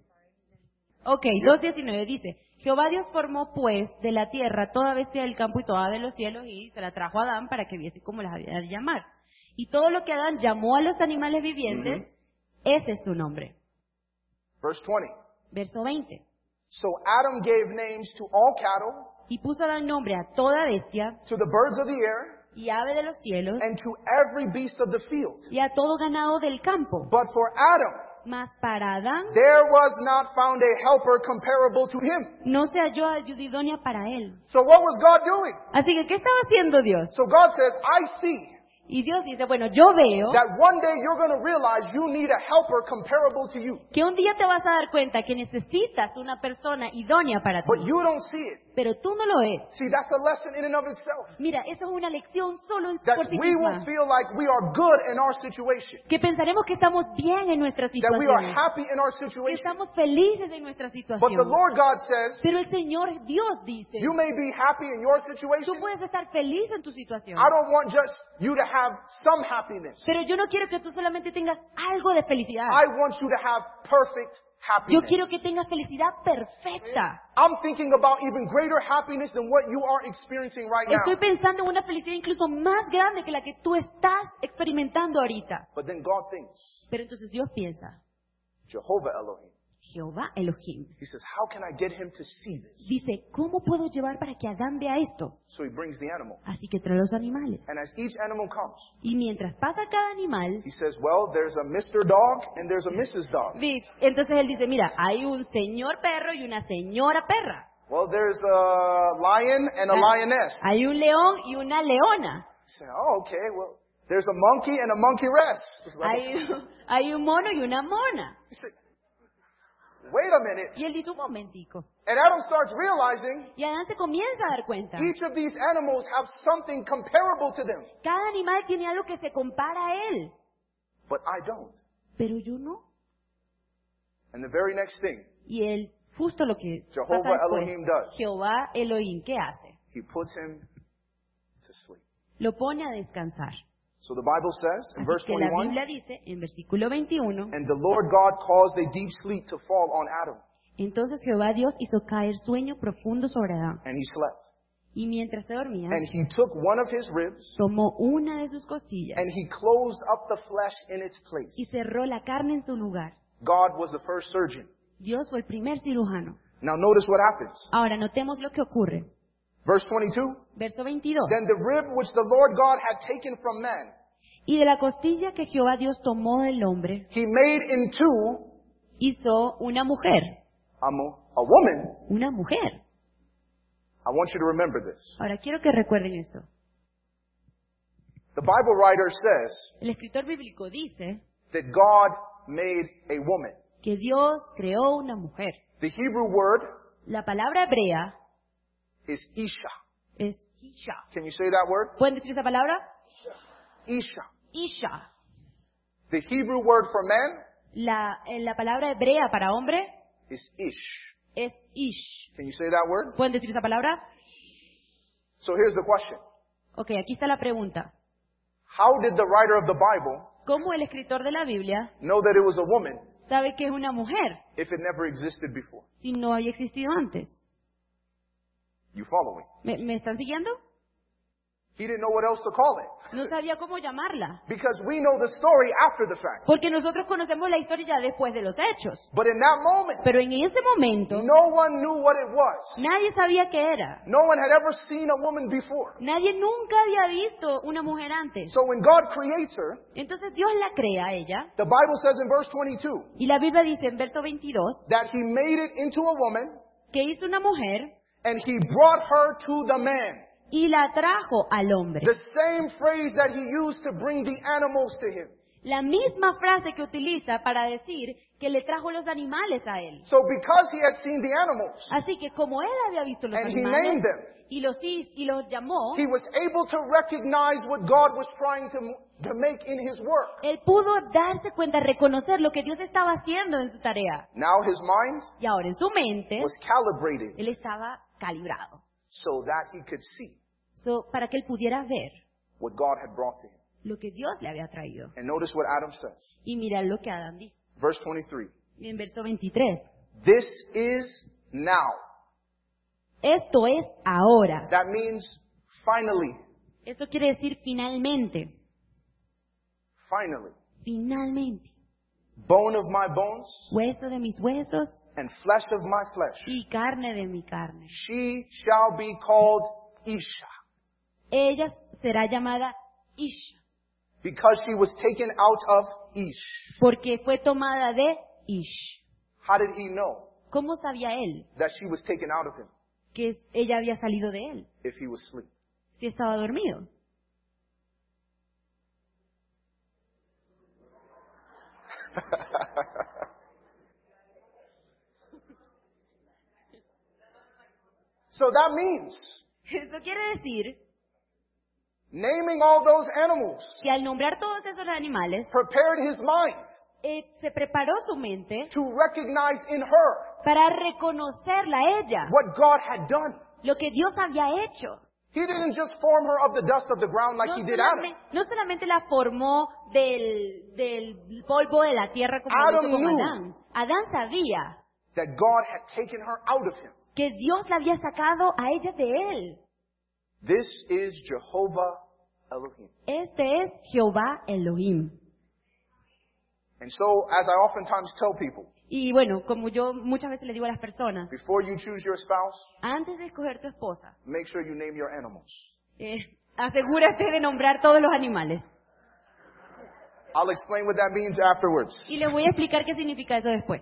ok, dos diecinueve dice, Jehová Dios formó pues de la tierra toda bestia del campo y toda de los cielos y se la trajo a Adán para que viese cómo las había de llamar. Y todo lo que Adán llamó a los animales vivientes, ese es su nombre. Verse twenty, Verso veinte. so Adam gave names to all cattle, Y puso Adán nombre a toda bestia to the birds of the air, y ave de los cielos and to every beast of the field. y a todo ganado del campo. But for Adam, Mas para Adán there was not found a helper comparable to him. no se halló ayuda idónea para él. So what was God doing? Así que, ¿qué estaba haciendo Dios? So God says, I see Y Dios dice, bueno, yo veo that one day you're going to realize you need a helper comparable to you. que un día te vas a dar cuenta que necesitas una persona idónea para ti, But you don't see it. pero tú no lo ves. See, that's a lesson in and of itself. Mira, esa es una lección solo That por sí we will misma. feel like we are good in our situation. Que pensaremos que estamos bien en nuestra That we are situación, happy in our que situation. estamos felices en nuestra But the situación. Lord God says, Pero el Señor Dios dice, you may be happy in your tú situation. puedes estar feliz en tu situación, I don't want just you to have some happiness. pero yo no quiero que tú solamente tengas algo de felicidad. I want you to have perfect Yo happiness. quiero que tengas felicidad perfecta. I'm thinking about even greater happiness than what you are experiencing right Estoy now. pensando en una felicidad incluso más grande que la que tú estás experimentando ahorita. But then God thinks, Pero entonces Dios piensa, Jehovah Elohim. Jehová Elohim. He says, how can I get him to see this? Dice, ¿cómo puedo llevar para que Adán vea esto? So he brings the animal. Así que trae los animales. And as each animal comes, Y mientras pasa cada animal, he says, well, there's a Mister Dog and there's a Missus Dog. di- entonces él dice, mira, hay un señor perro y una señora perra. Well, there's a lion and a lioness. Hay un león y una leona. He said, oh, okay, well, there's a monkey and a monkey rest. It's like, Hay, hay un mono y una mona. he said, wait a minute. Y él dice, un momentico. And Adam starts realizing Y Adán se comienza a dar cuenta. each of these animals have something comparable to them, Cada animal tiene algo que se compara a él. but I don't. Pero yo no. And the very next thing, Y él, justo lo que Jehovah pasa después, Elohim does. Jehová Elohim, ¿qué hace? he puts him to sleep. Lo pone a descansar. So the Bible says in verse Así que la twenty-one, Biblia dice en versículo veintiuno, and the Lord God caused a deep sleep to fall on Adam, entonces Jehová Dios hizo caer sueño profundo sobre Adán. and he slept. Y mientras se dormía, And he took one of his ribs, tomó una de sus costillas and he closed up the flesh in its place. y cerró la carne en su lugar. God was the first surgeon. Dios fue el primer cirujano. Now notice what happens. Ahora notemos lo que ocurre. Verse twenty-two, Verso veintidós. then the rib which the Lord God had taken from man, Y de la costilla que Jehová Dios tomó del hombre, he made into hizo una mujer. a, mo- a woman. Una mujer. I want you to remember this. Ahora quiero que recuerden esto. The Bible writer says El escritor bíblico dice that God made a woman. que Dios creó una mujer. The Hebrew word La palabra hebrea is Isha. es Isha. Can you say that word? ¿Pueden decir esa palabra? Isha. Isha. The Hebrew word for man La, eh, la palabra hebrea para hombre is Ish. es Ish. Can you say that word? ¿Pueden decir esa palabra? So here's the question. Ok, aquí está la pregunta. How did the writer of the Bible ¿Cómo el escritor de la Biblia know that it was a woman sabe que es una mujer if it never existed before? si no había existido antes? You follow me? ¿Me, me están siguiendo? He didn't know what else to call it. No sabía cómo llamarla. Because we know the story after the fact. Porque nosotros conocemos la historia ya después de los hechos. But in that moment, Pero en ese momento, no one knew what it was. nadie sabía qué era. No one had ever seen a woman before. Nadie nunca había visto una mujer antes. So when God creates her, Entonces Dios la crea a ella. the Bible says in verse twenty-two Y la Biblia dice en verso veintidós that he made it into a woman que hizo una mujer and he brought her to the man. y la trajo al hombre. The same phrase that he used to bring the animals to him. La misma frase que utiliza para decir que le trajo los animales a él. So because he had seen the animals Así que como él había visto los and he animales named them, y los, his- y los llamó, he was able to recognize what God was trying to, to make in his work. él pudo darse cuenta, reconocer lo que Dios estaba haciendo en su tarea. Now his mind Y ahora en su mente, was calibrated él estaba calibrado. so that he could see So, para que él pudiera ver what God had brought to him. lo que Dios le había traído. And notice what Adam says. Y mirar lo que Adán dijo. Verse twenty-three. En verso veintitrés. This is now. Esto es ahora. That means finally. Esto quiere decir finalmente. Finally. Finalmente. Bone of my bones Hueso de mis huesos and flesh of my flesh. y carne de mi carne. She shall be called Isha, Ella será llamada Isha, because she was taken out of Ish. porque fue tomada de Ish. How did he know ¿Cómo sabía él that she was taken out of him que ella había salido de él if he was asleep? si estaba dormido? So that means Eso quiere decir naming all those animals que al nombrar todos esos animales, prepared his mind eh, se preparó su mente to recognize in her para reconocerla a ella, what God had done. lo que Dios había hecho. He didn't just form her of the dust of the ground like No he did Adam. solamente, no solamente la formó del, del polvo de la tierra como lo Adam hizo con knew. Adán. Adán sabía That God had taken her out of him. que Dios la había sacado a ella de él. This is Jehovah Elohim. Este es Jehová Elohim. And so, as I oftentimes tell people, Y bueno, como yo muchas veces le digo a las personas, before you choose your spouse, antes de escoger tu esposa, make sure you name your animals. eh, asegúrate de nombrar todos los animales. I'll explain what that means afterwards. Y les voy a explicar qué significa eso después.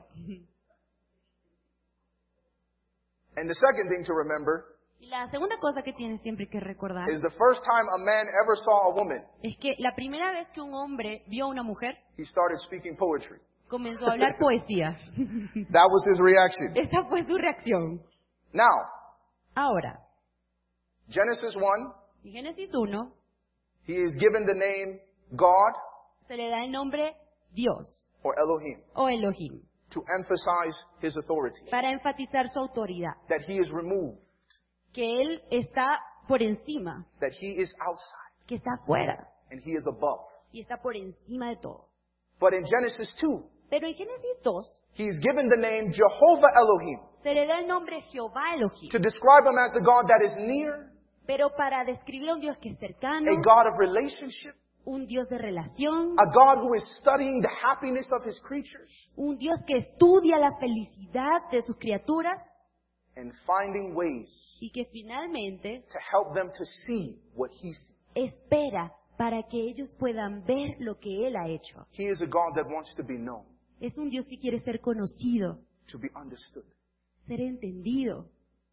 And the second thing to remember Y la segunda cosa que tienes siempre que recordar is the first time a man ever saw a woman, es que la primera vez que un hombre vio a una mujer, he started speaking poetry. comenzó a hablar poesías. That was his reaction. Esa fue su reacción. Now, Ahora, Genesis one, en Génesis uno he is given the name God se le da el nombre Dios or Elohim o Elohim to emphasize his authority, para enfatizar su autoridad, that he is removed, que él está por encima, that he is outside. que está afuera. And and He is above. y está por encima de todo. But in Genesis two, Pero en Génesis dos He's given the name Jehovah Elohim se le da el nombre Jehová Elohim, to describe Him as the God that is near, pero para describir a un Dios que es cercano, a God of relationship, un Dios de relación, a God who is studying the happiness of His creatures un Dios que estudia la felicidad de sus criaturas and finding ways y que finalmente to help them to see what He sees. espera para que ellos puedan ver lo que Él ha hecho. He is a God that wants to be known, Es un Dios que quiere ser conocido, to be understood. ser entendido.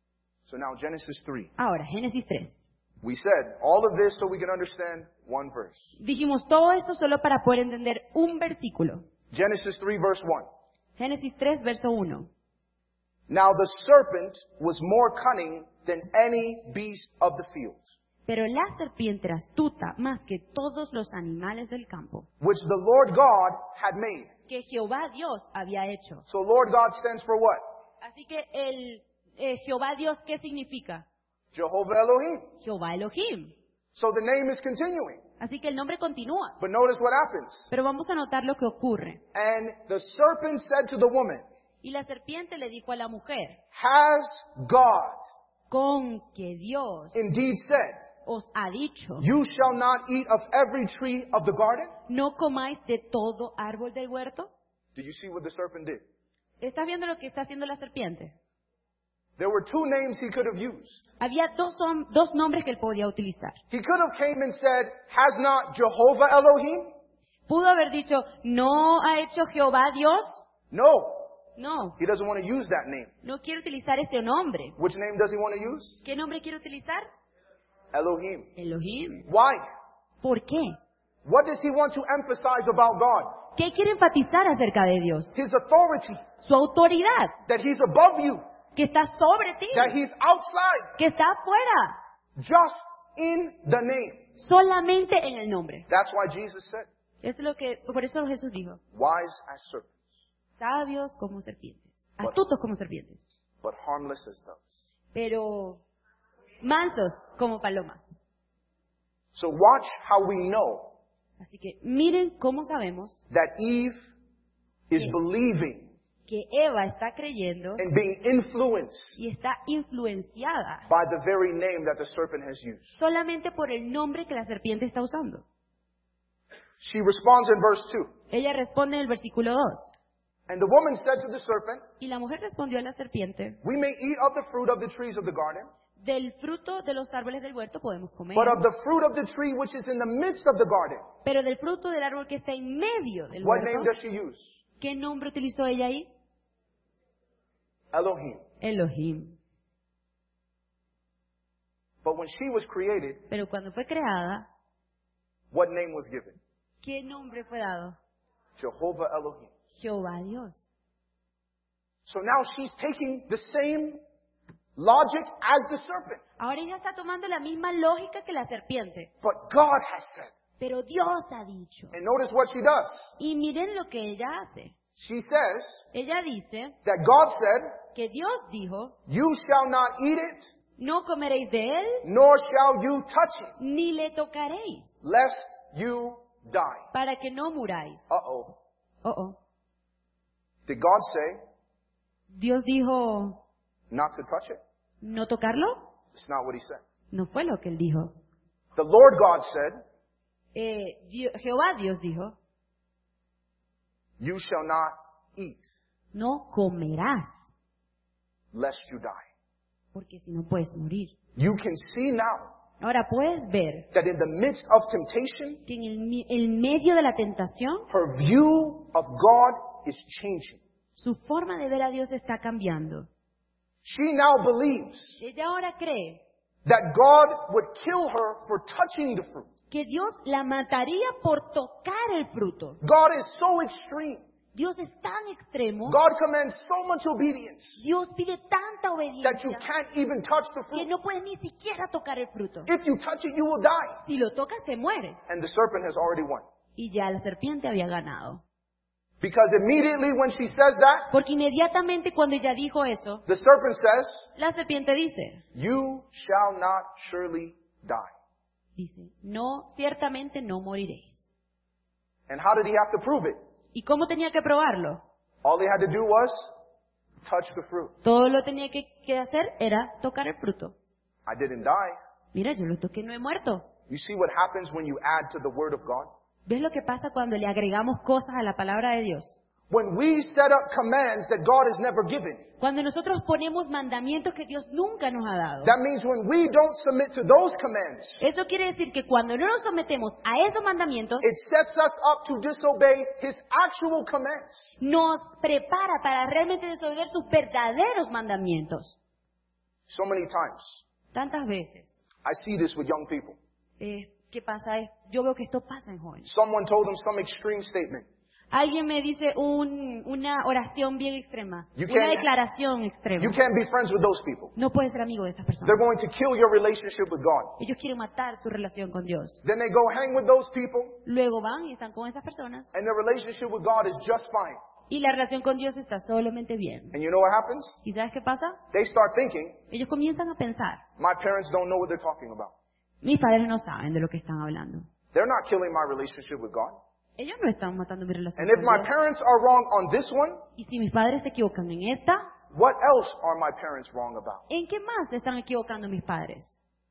So now Genesis three. Ahora, Génesis tres. We said all of this so we can understand one verse. Dijimos todo esto solo para poder entender un versículo. Genesis three verse one. Génesis tres, verso uno. Now the serpent was more cunning than any beast of the field, Pero la serpiente era astuta más que todos los animales del campo, which the Lord God had made. que Jehová Dios había hecho. So Lord God stands for what? Así que el eh, Jehová Dios, ¿qué significa? Jehovah Elohim. Jehová Elohim. So the name is continuing. Así que el nombre continúa. But notice what happens. Pero vamos a notar lo que ocurre. And the serpent said to the woman, Y la serpiente le dijo a la mujer, has God con que Dios indeed said, os ha dicho, you shall not eat of every tree of the garden? ¿no comáis de todo árbol del huerto? Did you see what the serpent did? ¿Estás viendo lo que está haciendo la serpiente? There were two names he could have used. Había dos, hom- dos nombres que él podía utilizar. He could have came and said, has not Jehovah Elohim? Pudo haber dicho, ¿no ha hecho Jehová Dios? No. No, He doesn't want to use that name. no quiere utilizar ese nombre. Which name does he want to use? ¿Qué nombre quiere utilizar? Elohim. Elohim. Why? ¿Por qué? What does he want to emphasize about God? ¿Qué quiere enfatizar acerca de Dios? His authority. Su autoridad, That he's above you. que está sobre ti, That he's outside. que está afuera, Just in the name. solamente en el nombre. That's why Jesus said, Es lo que, por eso Jesús dijo, wise as serpents, sabios como serpientes, astutos como serpientes, but harmless as doves. pero mansos como palomas. So watch how we know Así que miren cómo sabemos that Eve is Sí. believing que Eva está creyendo and being influenced y está influenciada by the very name that the serpent has used. solamente por el nombre que la serpiente está usando. She responds in verse two. Ella responde en el versículo dos. And the woman said to the serpent, Y la mujer respondió a la serpiente, we may eat of the fruit of the trees of the garden, del fruto de los árboles del huerto podemos comer, but of the fruit of the tree which is in the midst of the garden, pero del fruto del árbol que está en medio del what name huerto, does she use? ¿qué nombre utilizó ella ahí? Elohim. Elohim. But when she was created, Pero cuando fue creada, what name was given? ¿qué nombre fue dado? Jehovah Elohim. Jehová Dios. So now she's taking the same logic as the serpent. Ahora ella está tomando la misma lógica que la serpiente, But God has said. pero Dios ha dicho. And notice what she does. Y miren lo que ella hace. She says Ella dice that God said, que Dios dijo, you shall not eat it, no comeréis de él, nor shall you touch it, ni le tocaréis, lest you die. para que no muráis. Uh-oh. Oh, oh. Did God say Dios dijo, not to touch it? ¿no tocarlo? It's not what he said. No fue lo que él dijo. The Lord God said, Eh, Dio- Jehová Dios dijo, you shall not eat, no comerás, lest you die. porque si no puedes morir. You can see now Ahora puedes ver that in the midst of temptation, que en el, mi- en medio de la tentación, her view of God is changing. su forma de ver a Dios está cambiando. She now believes Ella ahora cree that God would kill her for touching the fruit. que Dios la mataría por tocar el fruto. God is so extreme. Dios es tan extremo, God commands so much obedience Dios pide tanta that you obediencia can't even touch the que fruit. no puedes ni siquiera tocar el fruto. If you touch it, you will die. Si lo tocas te mueres. And the serpent has already won. Y ya la serpiente había ganado. Because immediately when she says that, Porque inmediatamente cuando ella dijo eso, the serpent says, la serpiente dice, you shall not surely die. dice, no, ciertamente no moriréis. And how did he have to prove it? ¿Y cómo tenía que probarlo? All he had to do was touch the fruit. Todo lo tenía que, que hacer era tocar el fruto. I didn't die. Mira, yo lo toqué, no he muerto. You see what happens when you add to the word of God? ¿Ves lo que pasa cuando le agregamos cosas a la palabra de Dios? When we set up commands that God has never given, Cuando nosotros ponemos mandamientos que Dios nunca nos ha dado. that means when we don't submit to those commands, Eso quiere decir que cuando no nos sometemos a esos mandamientos, it sets us up to disobey His actual commands. nos prepara para realmente desobedecer sus verdaderos mandamientos. So many times, Tantas veces. I see this with young people. Eh, ¿Qué pasa? Es, yo veo que esto pasa en jóvenes. Someone told them some extreme statement. Alguien me dice un, una oración bien extrema, You una can't- declaración extrema. You can't be friends with those people. No puedes ser amigo de estas personas. They're going to kill your relationship with God. Ellos quieren matar tu relación con Dios. Then they go hang with those people, Luego van y están con esas personas and their relationship with God is just fine. y la relación con Dios está solamente bien. And you know what happens? ¿Y sabes qué pasa? They start thinking, Ellos comienzan a pensar, my parents don't know what they're talking about. mis padres no saben de lo que están hablando. They're not killing my relationship with God. Ellos no están matando mi relación And if con my Dios. parents are wrong on this one, Y si mis padres se equivocan en esta, what else are my parents wrong about? ¿en qué más se están equivocando mis padres?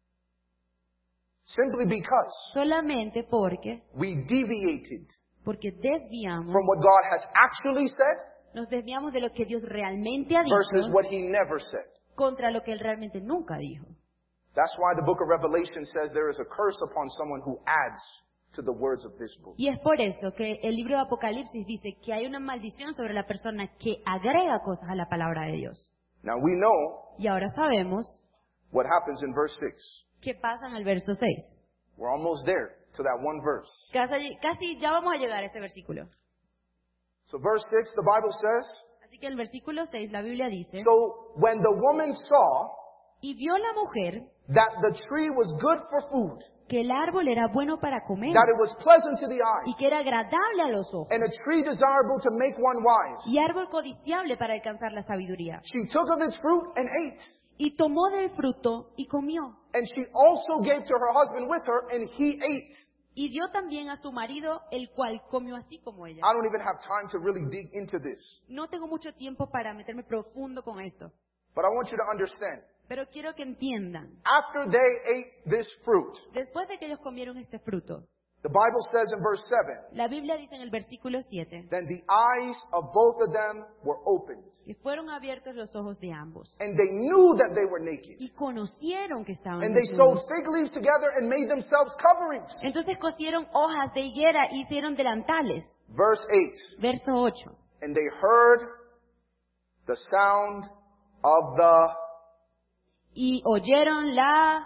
Simply because Solamente porque, we deviated porque desviamos, from what God has actually said nos desviamos de lo que Dios realmente ha versus dicho what He never said. contra lo que Él realmente nunca dijo. That's why the book of Revelation says there is a curse upon someone who adds to the words of this book. Y es por eso que el libro de Apocalipsis dice que hay una maldición sobre la persona que agrega cosas a la palabra de Dios. Now we know Y ahora sabemos what happens in verse six. qué pasa en el verso seis. We're almost there to that one verse. Casi, casi ya vamos a llegar a ese versículo. So verse six, the Bible says, Así que el versículo seis, la Biblia dice, so when the woman saw y vio la mujer that the tree was good for food, que el árbol era bueno para comer that it was pleasant to the y eyes, que era agradable a los ojos and a tree desirable to make one wise, y árbol codiciable para alcanzar la sabiduría. she took of its fruit and ate. Y tomó del fruto y comió. And she also gave to her husband with her, and he ate. Y dio también a su marido, el cual comió así como ella. I don't even have time to really dig into this, No tengo mucho tiempo para meterme profundo con esto, but I want you to understand. pero quiero que entiendan. After they ate this fruit, Después de que ellos comieron este fruto, the Bible says in verse seven, la Biblia dice en el versículo siete, then the eyes of both of them were opened, que fueron abiertos los ojos de ambos and they knew that they were naked. y conocieron que estaban And they sewed desnudos. fig leaves together and made themselves coverings. Entonces cosieron hojas de higuera y hicieron delantales. Verse eight, Verso ocho. and they heard the sound of the Y oyeron la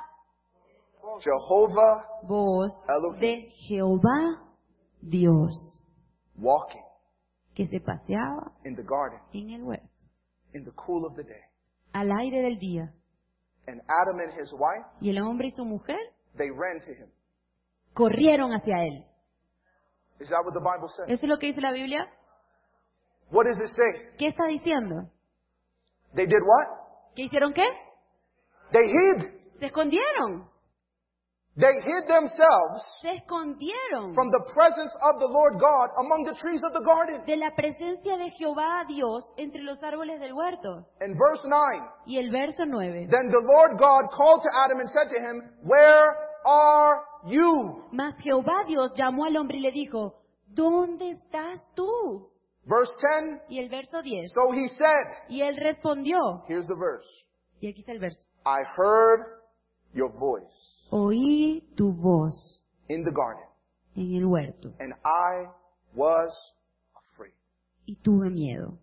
Jehovah voz Elohim de Jehová Dios, walking que se paseaba in the garden en el huerto, in the cool of the day. al aire del día. And Adam and his wife, Y el hombre y su mujer they ran to him. corrieron hacia él. Is that what the Bible says? ¿Eso es lo que dice la Biblia? What does it say? ¿Qué está diciendo? They did what? ¿Qué hicieron qué? They hid. Se escondieron. They hid themselves Se escondieron from the presence of the Lord God among the trees of the garden. de la presencia de Jehová Dios entre los árboles del huerto. In verse nine, Y el verso nueve. then the Lord God called to Adam and said to him, where are you? Mas Jehová Dios llamó al hombre y le dijo, ¿dónde estás tú? Verse ten, Y el verso diez. so he said, Y él respondió. here's the verse, Y aquí está el verso. I heard your voice Oí tu voz in the garden, en el huerto and I was afraid. y tuve miedo.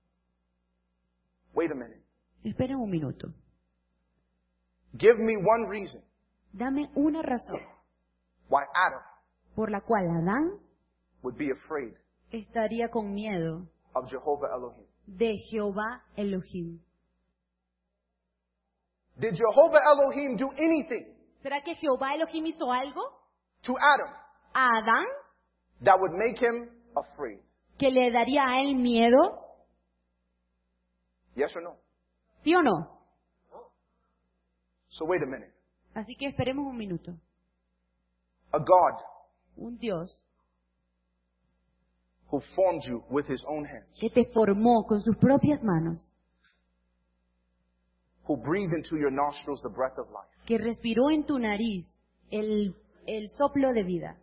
Wait a minute. Esperen un minuto. Give me one reason Dame una razón why Adam por la cual Adán would be afraid estaría con miedo of Jehovah Elohim. de Jehová Elohim. Did Jehovah Elohim do anything ¿Será que Jehová Elohim hizo algo to Adam a Adán that would make him afraid? que le daría a él miedo? Yes or no? ¿Sí o no? So wait a minute. Así que esperemos un minuto. A God un Dios who formed you with His own hands, que te formó con sus propias manos, who breathed into your nostrils the breath of life, que respiró en tu nariz el, el soplo de vida,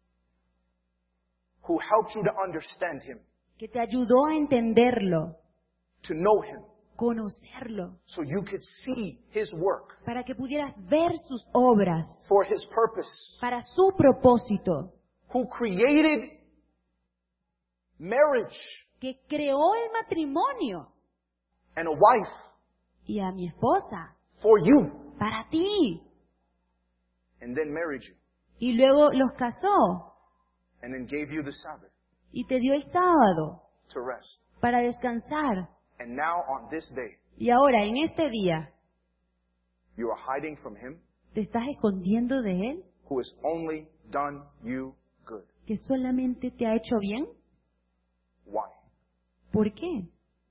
who helped you to understand Him, que te ayudó a entenderlo, to know Him, conocerlo, so you could see His work para que pudieras ver sus obras, for His purpose, para su propósito, who created marriage que creó el matrimonio and a wife y a mi esposa, for you, para ti, and then married you, y luego los casó and then gave you the Sabbath y te dio el sábado to rest. para descansar. And now on this day, Y ahora, en este día, you are hiding from Him ¿te estás escondiendo de Él? who has only done you good. ¿Que solamente te ha hecho bien? Why? ¿Por qué?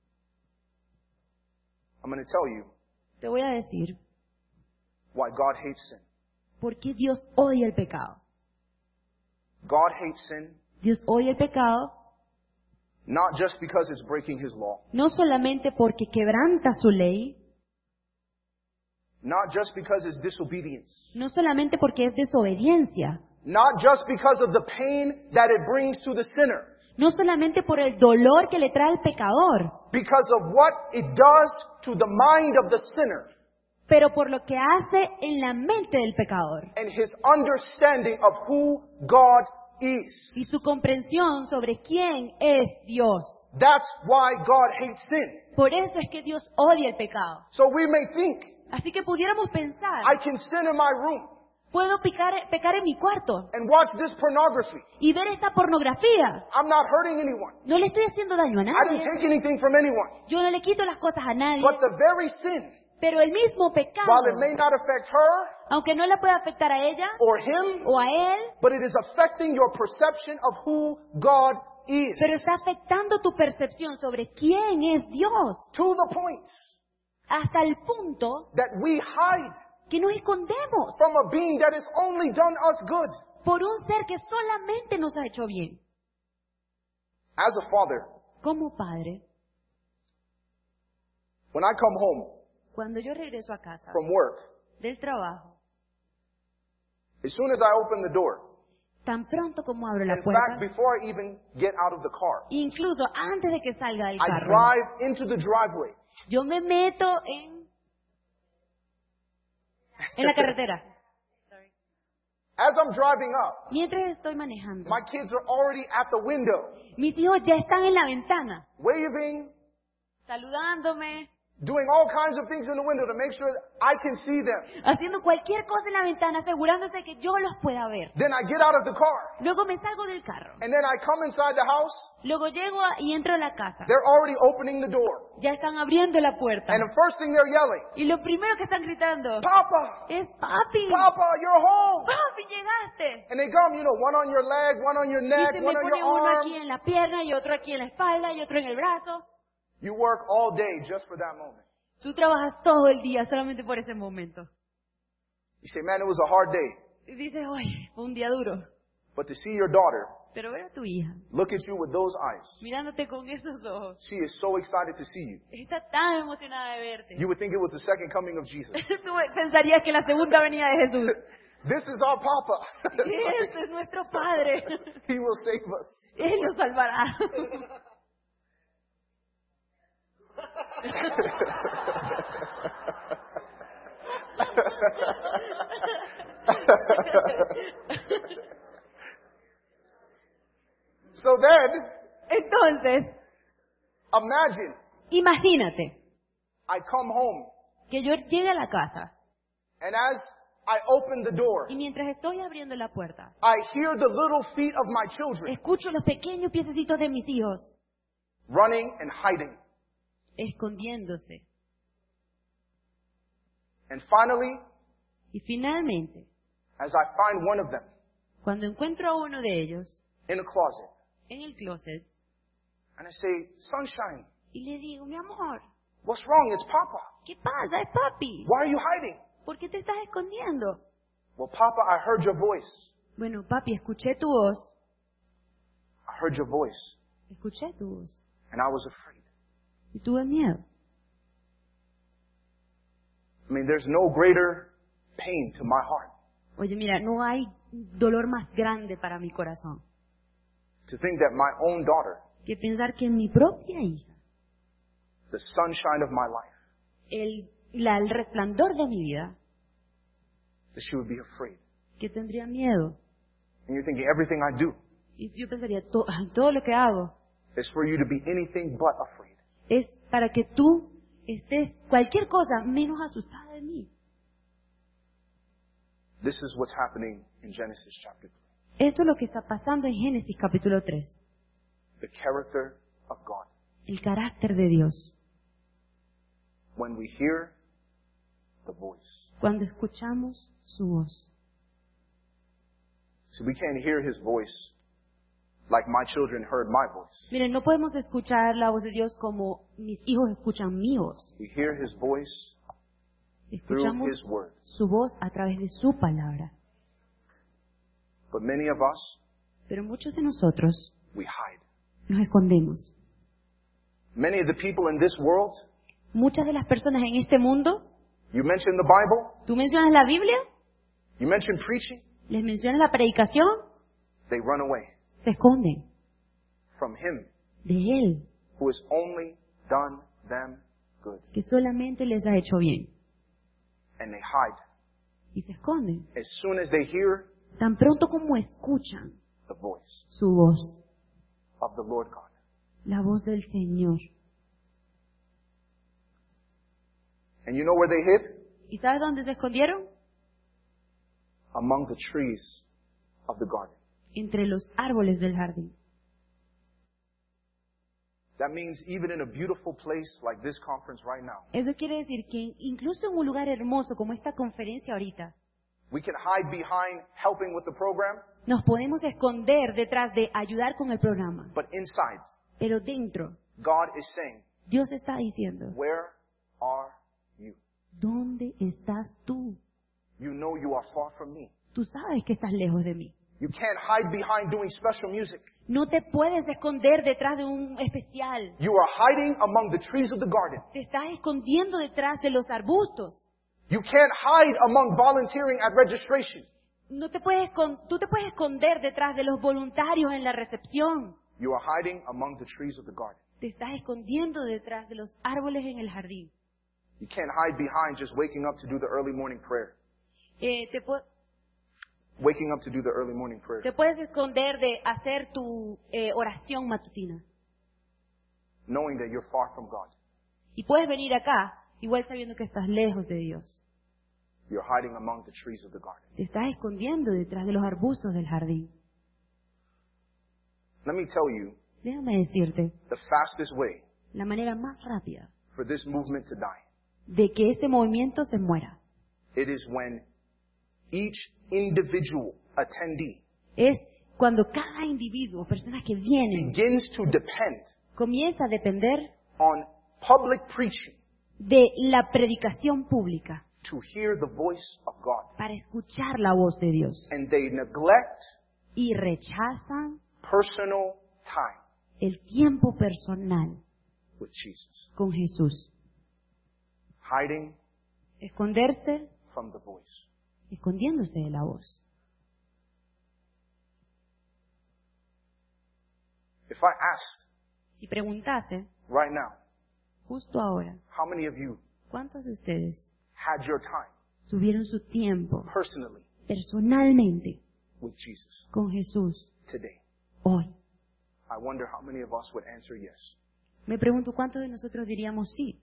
I'm going to tell you Te voy a decir, why God hates sin. ¿por qué Dios odia el pecado? God hates sin Dios odia el pecado not just because it's breaking His law, no solamente porque quebranta su ley, not just because it's disobedience, no solamente porque es desobediencia, not just because of the pain that it brings to the sinner, no solamente por el dolor que le trae al pecador, because of what it does to the mind of the sinner pero por lo que hace en la mente del pecador and his understanding of who God is. y su comprensión sobre quién es Dios. That's why God hates sin. Por eso es que Dios odia el pecado. So we may think, Así que pudiéramos pensar, I can sin in my room puedo picar, pecar en mi cuarto and watch this pornography. y ver esta pornografía. I'm not hurting anyone. No le estoy haciendo daño a I nadie. didn't take anything from anyone. Yo no le quito las cosas a nadie. But the very sin, Pero el mismo pecado, while it may not affect her aunque no le pueda afectar a ella or him, o a él, but it is affecting your perception of who God is. pero está afectando tu percepción sobre quién es Dios. To the point Hasta el punto that we hide que nos escondemos from a being that has only done us good. por un ser que solamente nos ha hecho bien. As a father, Como padre, when I come home cuando yo regreso a casa from work, del trabajo, as soon as I open the door, tan pronto como abro la in fact, puerta, before I even get out of the car, incluso antes de que salga del I carro, drive into the driveway. yo me meto en, en la carretera. As I'm driving up, Mientras estoy manejando, my kids are already at the window, mis hijos ya están en la ventana, waving, saludándome, doing all kinds of things in the window to make sure that I can see them. haciendo cualquier cosa en la ventana, asegurándose que yo los pueda ver. Then I get out of the car, Luego me salgo del carro. and then I come inside the house. Luego llego a- y entro a la casa. They're already opening the door, Ya están abriendo la puerta. and the first thing they're yelling, Y lo primero que están gritando "Papa, es, papi, Papa, you're home!" papi, llegaste. And they come, you know, one on your leg, one on your Y neck, se me one on pone your uno arm. aquí en la pierna y otro aquí en la espalda y otro en el brazo. You work all day just for that moment. Tú trabajas todo el día solamente por ese momento. You say, man, it was a hard day. Y dices, oye, fue un día duro. But to see your daughter Pero ver a tu hija look at you with those eyes, mirándote con esos ojos. she is so excited to see you. Está tan emocionada de verte. You would think it was the second coming of Jesus. Tú pensarías que la segunda venida de Jesús. This is our Papa. Y este es nuestro Padre. He will save us. Él nos salvará. So then, Entonces, imagine imagínate I come home, que yo llegue a la casa and as I open the door, y mientras estoy abriendo la puerta, I hear the little feet of my children escucho los pequeños piececitos de mis hijos running and hiding. escondiéndose. And finally, Y finalmente, as I find one of them cuando encuentro a uno de ellos in a closet, en el closet and I say, Sunshine, y le digo, mi amor, what's wrong? It's Papa. ¿qué pasa? Es papi. Why are you hiding? ¿Por qué te estás escondiendo? Well, Papa, I heard your voice. Bueno, papi, escuché tu voz. I heard your voice, Escuché tu voz. and I was afraid. Y tuve miedo. I mean, there's no greater pain to my heart Oye, mira, no hay dolor más grande para mi corazón to think that my own daughter, que pensar que mi propia hija, the sunshine of my life, el, la- el resplandor de mi vida, that she would be afraid. que tendría miedo. And you're thinking everything I do Y yo pensaría, to- ay, todo lo que hago is for you to be anything but afraid. es para que tú estés cualquier cosa menos asustada de mí. This is what's happening in Genesis chapter three. Esto es lo que está pasando en Génesis capítulo tres. The character of God. El carácter de Dios. When we hear the voice. Cuando escuchamos su voz. See, we can't hear His voice like my children heard my voice. Miren, no podemos escuchar la voz de Dios como mis hijos escuchan mi voz. We hear His voice through Escuchamos His word. su voz a través de su palabra. But many of us, Pero muchos de nosotros we hide. nos escondemos. Many of the people in this world, Muchas de las personas en este mundo, you mention the Bible, tú mencionas la Biblia, you mention preaching, les mencionas la predicación, they run away se esconden from Him de Él, who has only done them good. que solamente les ha hecho bien. And they hide. Y se esconden. As soon as they hear Tan pronto como escuchan the voice su voz, of the Lord God. la voz del Señor. And you know where they hid? ¿Y sabes dónde se escondieron? Among the trees of the garden. Entre los árboles del jardín. That means even in a beautiful place like this conference right now, Eso quiere decir que incluso en un lugar hermoso como esta conferencia ahorita, we can hide behind helping with the program, nos podemos esconder detrás de ayudar con el programa. but inside, Pero dentro, God is saying, Dios está diciendo, where are you? ¿dónde estás tú? You know you are far from me. Tú sabes que estás lejos de mí. You can't hide behind doing special music. No te puedes esconder detrás de un especial. You are hiding among the trees of the garden. Te estás escondiendo detrás de los arbustos. You can't hide among volunteering at registration. No te puedes escon- tú te puedes esconder detrás de los voluntarios en la recepción. You are hiding among the trees of the garden. Te estás escondiendo detrás de los árboles en el jardín. You can't hide behind just waking up to do the early morning prayer. Eh, te, pu- Waking up to do the early morning prayer. te puedes esconder de hacer tu eh, oración matutina. Knowing that you're far from God. Y puedes venir acá, igual sabiendo que estás lejos de Dios. You're hiding among the trees of the garden. Te estás escondiendo detrás de los arbustos del jardín. Let me tell you Déjame decirte, the fastest way la manera más rápida for this movement to die. de que este movimiento se muera It is when each individual attendee es cuando cada individuo, personas que vienen, begins to depend comienza a depender on public preaching de la predicación pública to hear the voice of God. para escuchar la voz de Dios And they neglect y rechazan personal time el tiempo personal with Jesus. con Jesús. Hiding Esconderse, from the voice. escondiéndose de la voz. If I asked Si preguntase, right now, justo ahora, how many of you ¿cuántos de ustedes had your time tuvieron su tiempo personally personalmente with Jesus con Jesús today? hoy? I wonder how many of us would answer yes. Me pregunto cuántos de nosotros diríamos sí.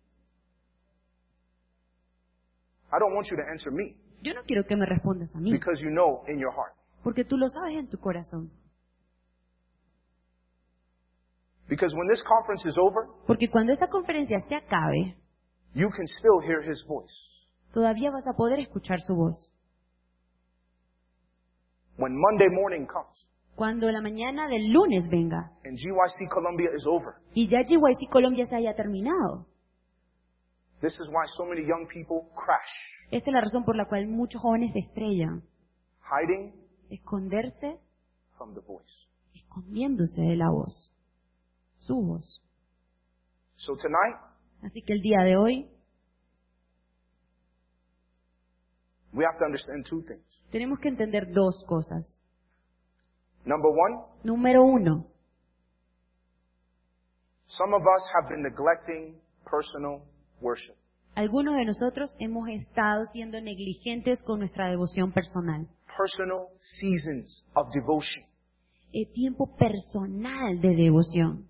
I don't want you to answer me Yo no quiero que me respondas a mí, because you know in your heart. porque tú lo sabes en tu corazón. Because when this conference is over, Porque cuando esta conferencia se acabe, you can still hear His voice. todavía vas a poder escuchar su voz. When Monday morning comes Cuando la mañana del lunes venga and G Y C Columbia is over, y ya G Y C Colombia se haya terminado. this is why so many young people crash, Esta es la razón por la cual muchos jóvenes se estrellan, hiding esconderse, from the voice. escondiéndose de la voz, su voz. So tonight, Así que el día de hoy we have to understand two things. tenemos que entender dos cosas. Number one, Número uno, some of us have been neglecting personal worship. algunos de nosotros hemos estado siendo negligentes con nuestra devoción personal. Personal seasons of devotion. El tiempo personal de devoción.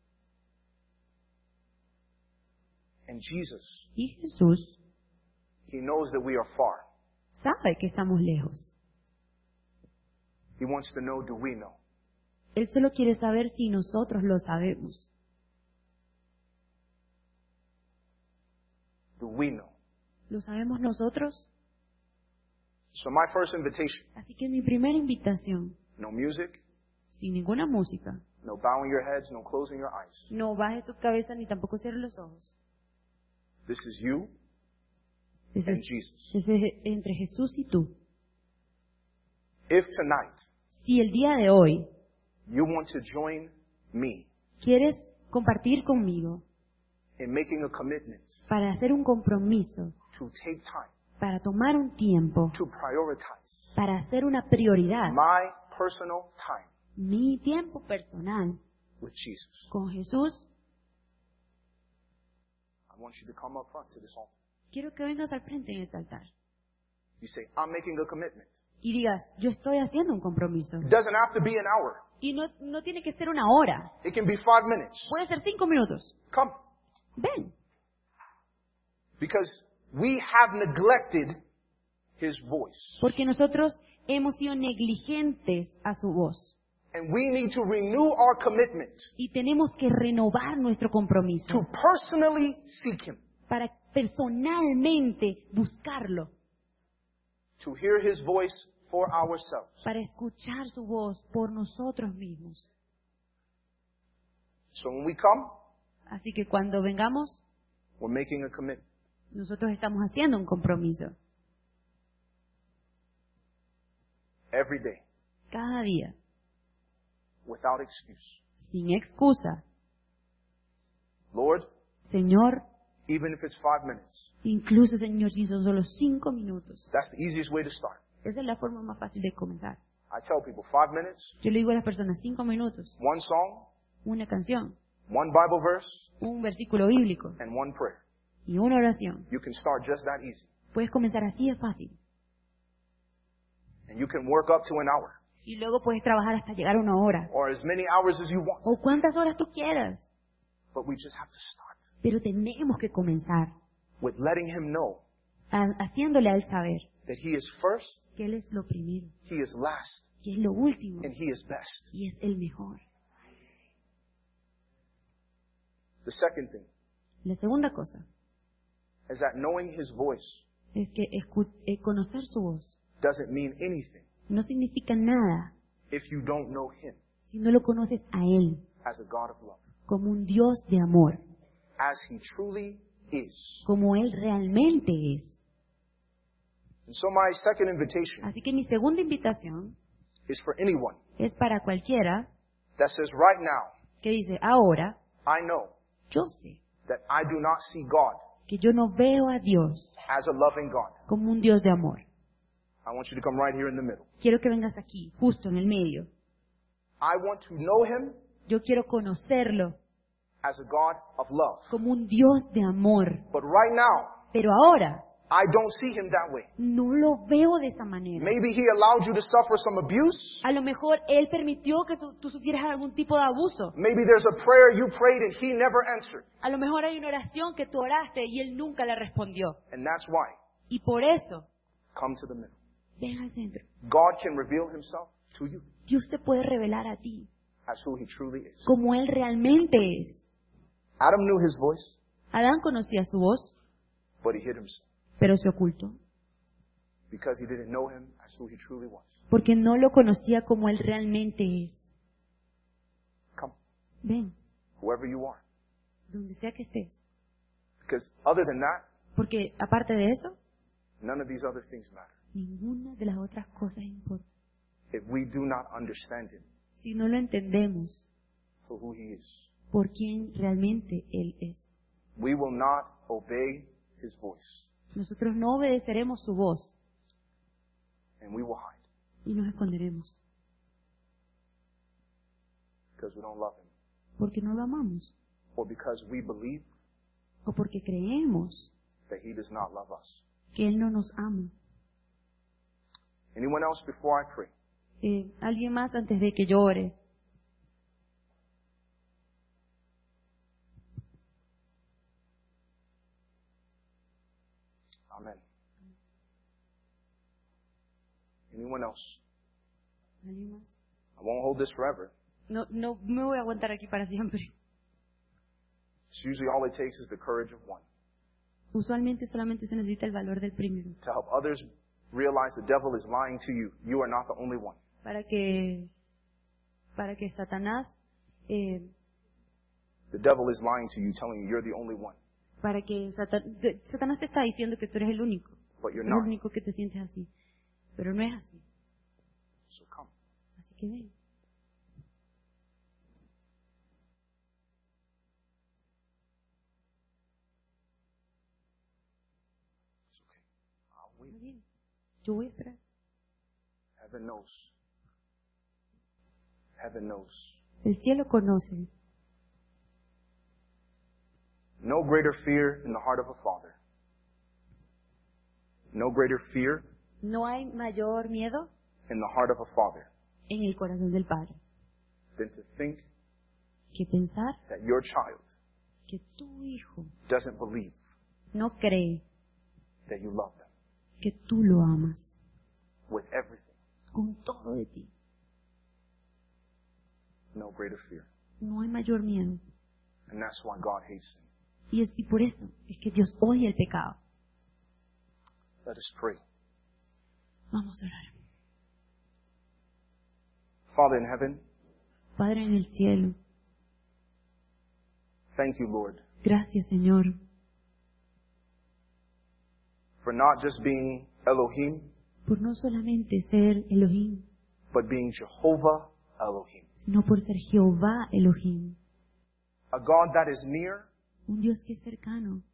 And Jesus, Y Jesús He knows that we are far. sabe que estamos lejos. He wants to know, do we know? Él solo quiere saber si nosotros lo sabemos. Do we know? ¿Lo sabemos nosotros? So my first invitation, Así que mi primera invitación, no music, sin ninguna música, no bowing your heads, no closing your eyes. no bajes tu cabeza ni tampoco cierres los ojos. This is you Ese and es, Jesus. ese es entre Jesús y tú. If tonight Si el día de hoy you want to join me quieres compartir conmigo in making a commitment para hacer un compromiso, to take time para tomar un tiempo, to prioritize para hacer una prioridad, my personal time mi tiempo personal with Jesus, con Jesús, I want you to come up front to this altar. quiero que vengas al frente en este altar You say, I'm making a commitment. y digas, yo estoy haciendo un compromiso. It doesn't have to be an hour. Y no, no tiene que ser una hora, It can be five minutes. puede ser cinco minutos. Come. Ven, Because we have neglected His voice. porque nosotros hemos sido negligentes a su voz And we need to renew our commitment y tenemos que renovar nuestro compromiso to personally seek Him, para personalmente buscarlo, to hear His voice for ourselves. para escuchar su voz por nosotros mismos. So when we come, Así que cuando vengamos, we're making a commitment. nosotros estamos haciendo un compromiso Every day, cada día, without excuse. sin excusa. Lord, Señor, even if it's five minutes, incluso Señor, si son solo cinco minutos, that's the easiest way to start. esa es la forma más fácil de comenzar. I tell people five minutes, Yo le digo a las personas, cinco minutos, one song, una canción, one Bible verse, un versículo bíblico and one prayer. y una oración. You can start just that easy. Puedes comenzar así de fácil. And you can work up to an hour Y luego puedes trabajar hasta llegar a una hora. or as many hours as you want. O cuántas horas tú quieras. But we just have to start Pero tenemos que comenzar with letting Him know a- haciéndole a Él saber that He is first, que Él es lo primero, He is last, que es lo último and He is best. y es el mejor. The second thing La segunda cosa is that knowing His voice es que escu- eh, conocer su voz doesn't mean anything no significa nada if you don't know Him si no lo conoces a Él as a God of love, como un Dios de amor, as He truly is. como Él realmente es. And so my second invitation Así que mi segunda invitación is for anyone es para cualquiera that says right now, que dice, ahora I know yo sé that I do not see God que yo no veo a Dios as a loving God. como un Dios de amor. I want you to come right here in the middle. Quiero que vengas aquí, justo en el medio. I want to know Him Yo quiero conocerlo as a God of love. como un Dios de amor. But right now, Pero ahora I don't see Him that way. no lo veo de esa manera. Maybe He allowed you to suffer some abuse. A lo mejor Él permitió que tú, tú sufrieras algún tipo de abuso. Maybe there's a prayer you prayed and He never answered. A lo mejor hay una oración que tú oraste y Él nunca la respondió. And that's why, Y por eso, come to the middle. ven al centro. God can reveal Himself to you Dios se puede revelar a ti as who He truly is. como Él realmente es. Adam knew His voice, Adán conocía su voz, but he hid himself pero se ocultó. because he didn't know Him as who He truly was. Porque no lo conocía como Él realmente es. Come, Ven, whoever you are. donde sea que estés. Because other than that, Porque aparte de eso, none of these other things matter. ninguna de las otras cosas importa. if we do not understand Him si no lo entendemos for who He is. por quién realmente Él es. We will not obey His voice, Nosotros no obedeceremos su voz and we will hide y nos esconderemos because we don't love Him, porque no lo amamos or because we believe o porque creemos that He does not love us. que Él no nos ama. Anyone else before I pray? Eh, ¿Alguien más antes de que yo ore? Amen. Anyone else? ¿Alguien más? I won't hold this forever. No, no me voy a aguantar aquí para siempre. It's usually all it takes is the courage of one Usualmente solamente se necesita el valor del primero to help others realize the devil is lying to you. You are not the only one. para que para que Satanás eh, The devil is lying to you, telling you you're the only one, para que Satan- de- Satanás te está diciendo que tú eres el único, but you're el not. único que te sientes así, pero no es así. So come. Así que ven. It's okay. I'll wait. Está bien. Yo voy a esperar. Heaven knows. Heaven knows. El cielo conoce. No greater fear in the heart of a father. No greater fear No hay mayor miedo in the heart of a father en el corazón del Padre than to think que pensar that your child que tu hijo doesn't believe no cree that you love them que tú lo amas with everything. con todo de ti. No greater fear. No hay mayor miedo. And that's why God hates sin. Y, es, y por eso es que Dios odia el pecado. Let us pray. Vamos a orar. Father in heaven, Padre en el cielo, thank you, Lord, gracias Señor, for not just being Elohim, por no solamente ser Elohim, but being Jehovah Elohim. sino por ser Jehová Elohim, A God that is near, un Dios que es cercano,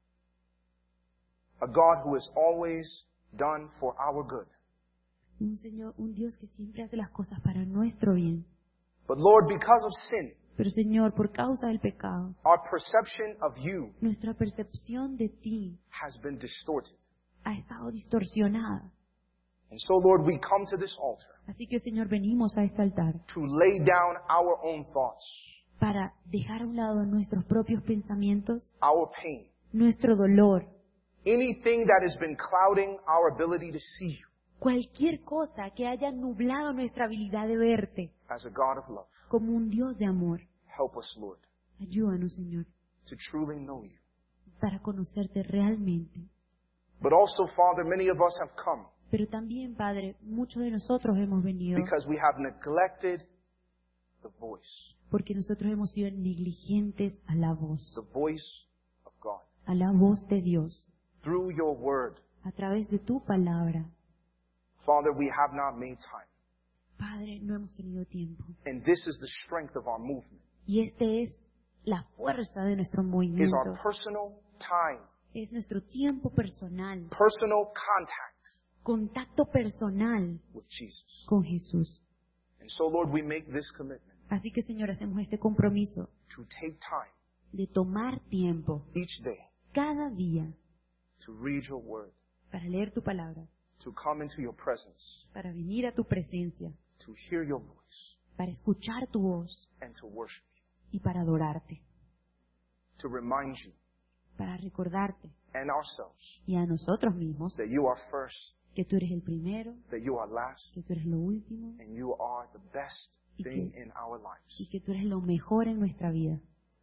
a God who is always done for our good. un Señor, un Dios que siempre hace las cosas para nuestro bien. But Lord, because of sin, Pero Señor, por causa del pecado, our perception of you nuestra percepción de ti has been distorted. ha estado distorsionada. And so, Lord, we come to this altar Así que Señor, venimos a este altar to lay down our own thoughts, para dejar a un lado nuestros propios pensamientos, our pain, nuestro dolor, anything that has been clouding our ability to see you cualquier cosa que haya nublado nuestra habilidad de verte as a God of love. como un Dios de amor. Help us, Lord, Ayúdanos, Señor, to truly know you. para conocerte realmente. But also, Father, many of us have come Pero también, Padre, muchos de nosotros hemos venido because we have neglected the voice, porque nosotros hemos sido negligentes a la voz, the voice of God, a la voz de Dios, through your word. a través de tu palabra. Father, we have not made time. Padre, no hemos tenido tiempo. And this is the strength of our movement, Y este es la fuerza de nuestro is movimiento. our personal time, Es nuestro tiempo personal, personal contact contacto personal with Jesus. con Jesús. And so, Lord, we make this commitment Así que, Señor, hacemos este compromiso to take time de tomar tiempo each day cada día to read your word, para leer tu palabra, to come into your presence, para venir a tu presencia, to hear your voice, para escuchar tu voz and to worship you, y para adorarte, to remind you para recordarte and ourselves y a nosotros mismos that you are first, que tú eres el primero, that you are last, que tú eres lo último and you are the best y thing que, in our y lives. que tú eres lo mejor en nuestra vida.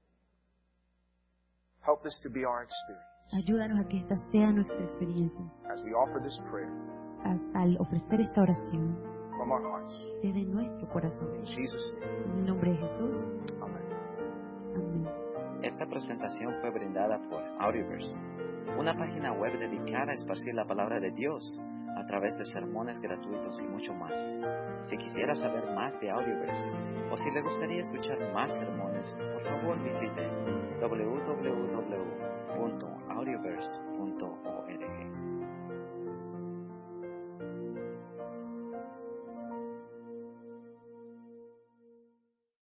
Help this to be our experience Ayúdanos a que esta sea nuestra experiencia as we offer this prayer a- al ofrecer esta oración from our hearts. desde nuestro corazón. In Jesus' name, En el nombre de Jesús. amen. Amén. Esta presentación fue brindada por Audioverse, una página web dedicada a esparcir la palabra de Dios. a través de sermones gratuitos y mucho más. Si quisiera saber más de Audioverse o si le gustaría escuchar más sermones, por favor visite doble u doble u doble u punto audioverse punto org.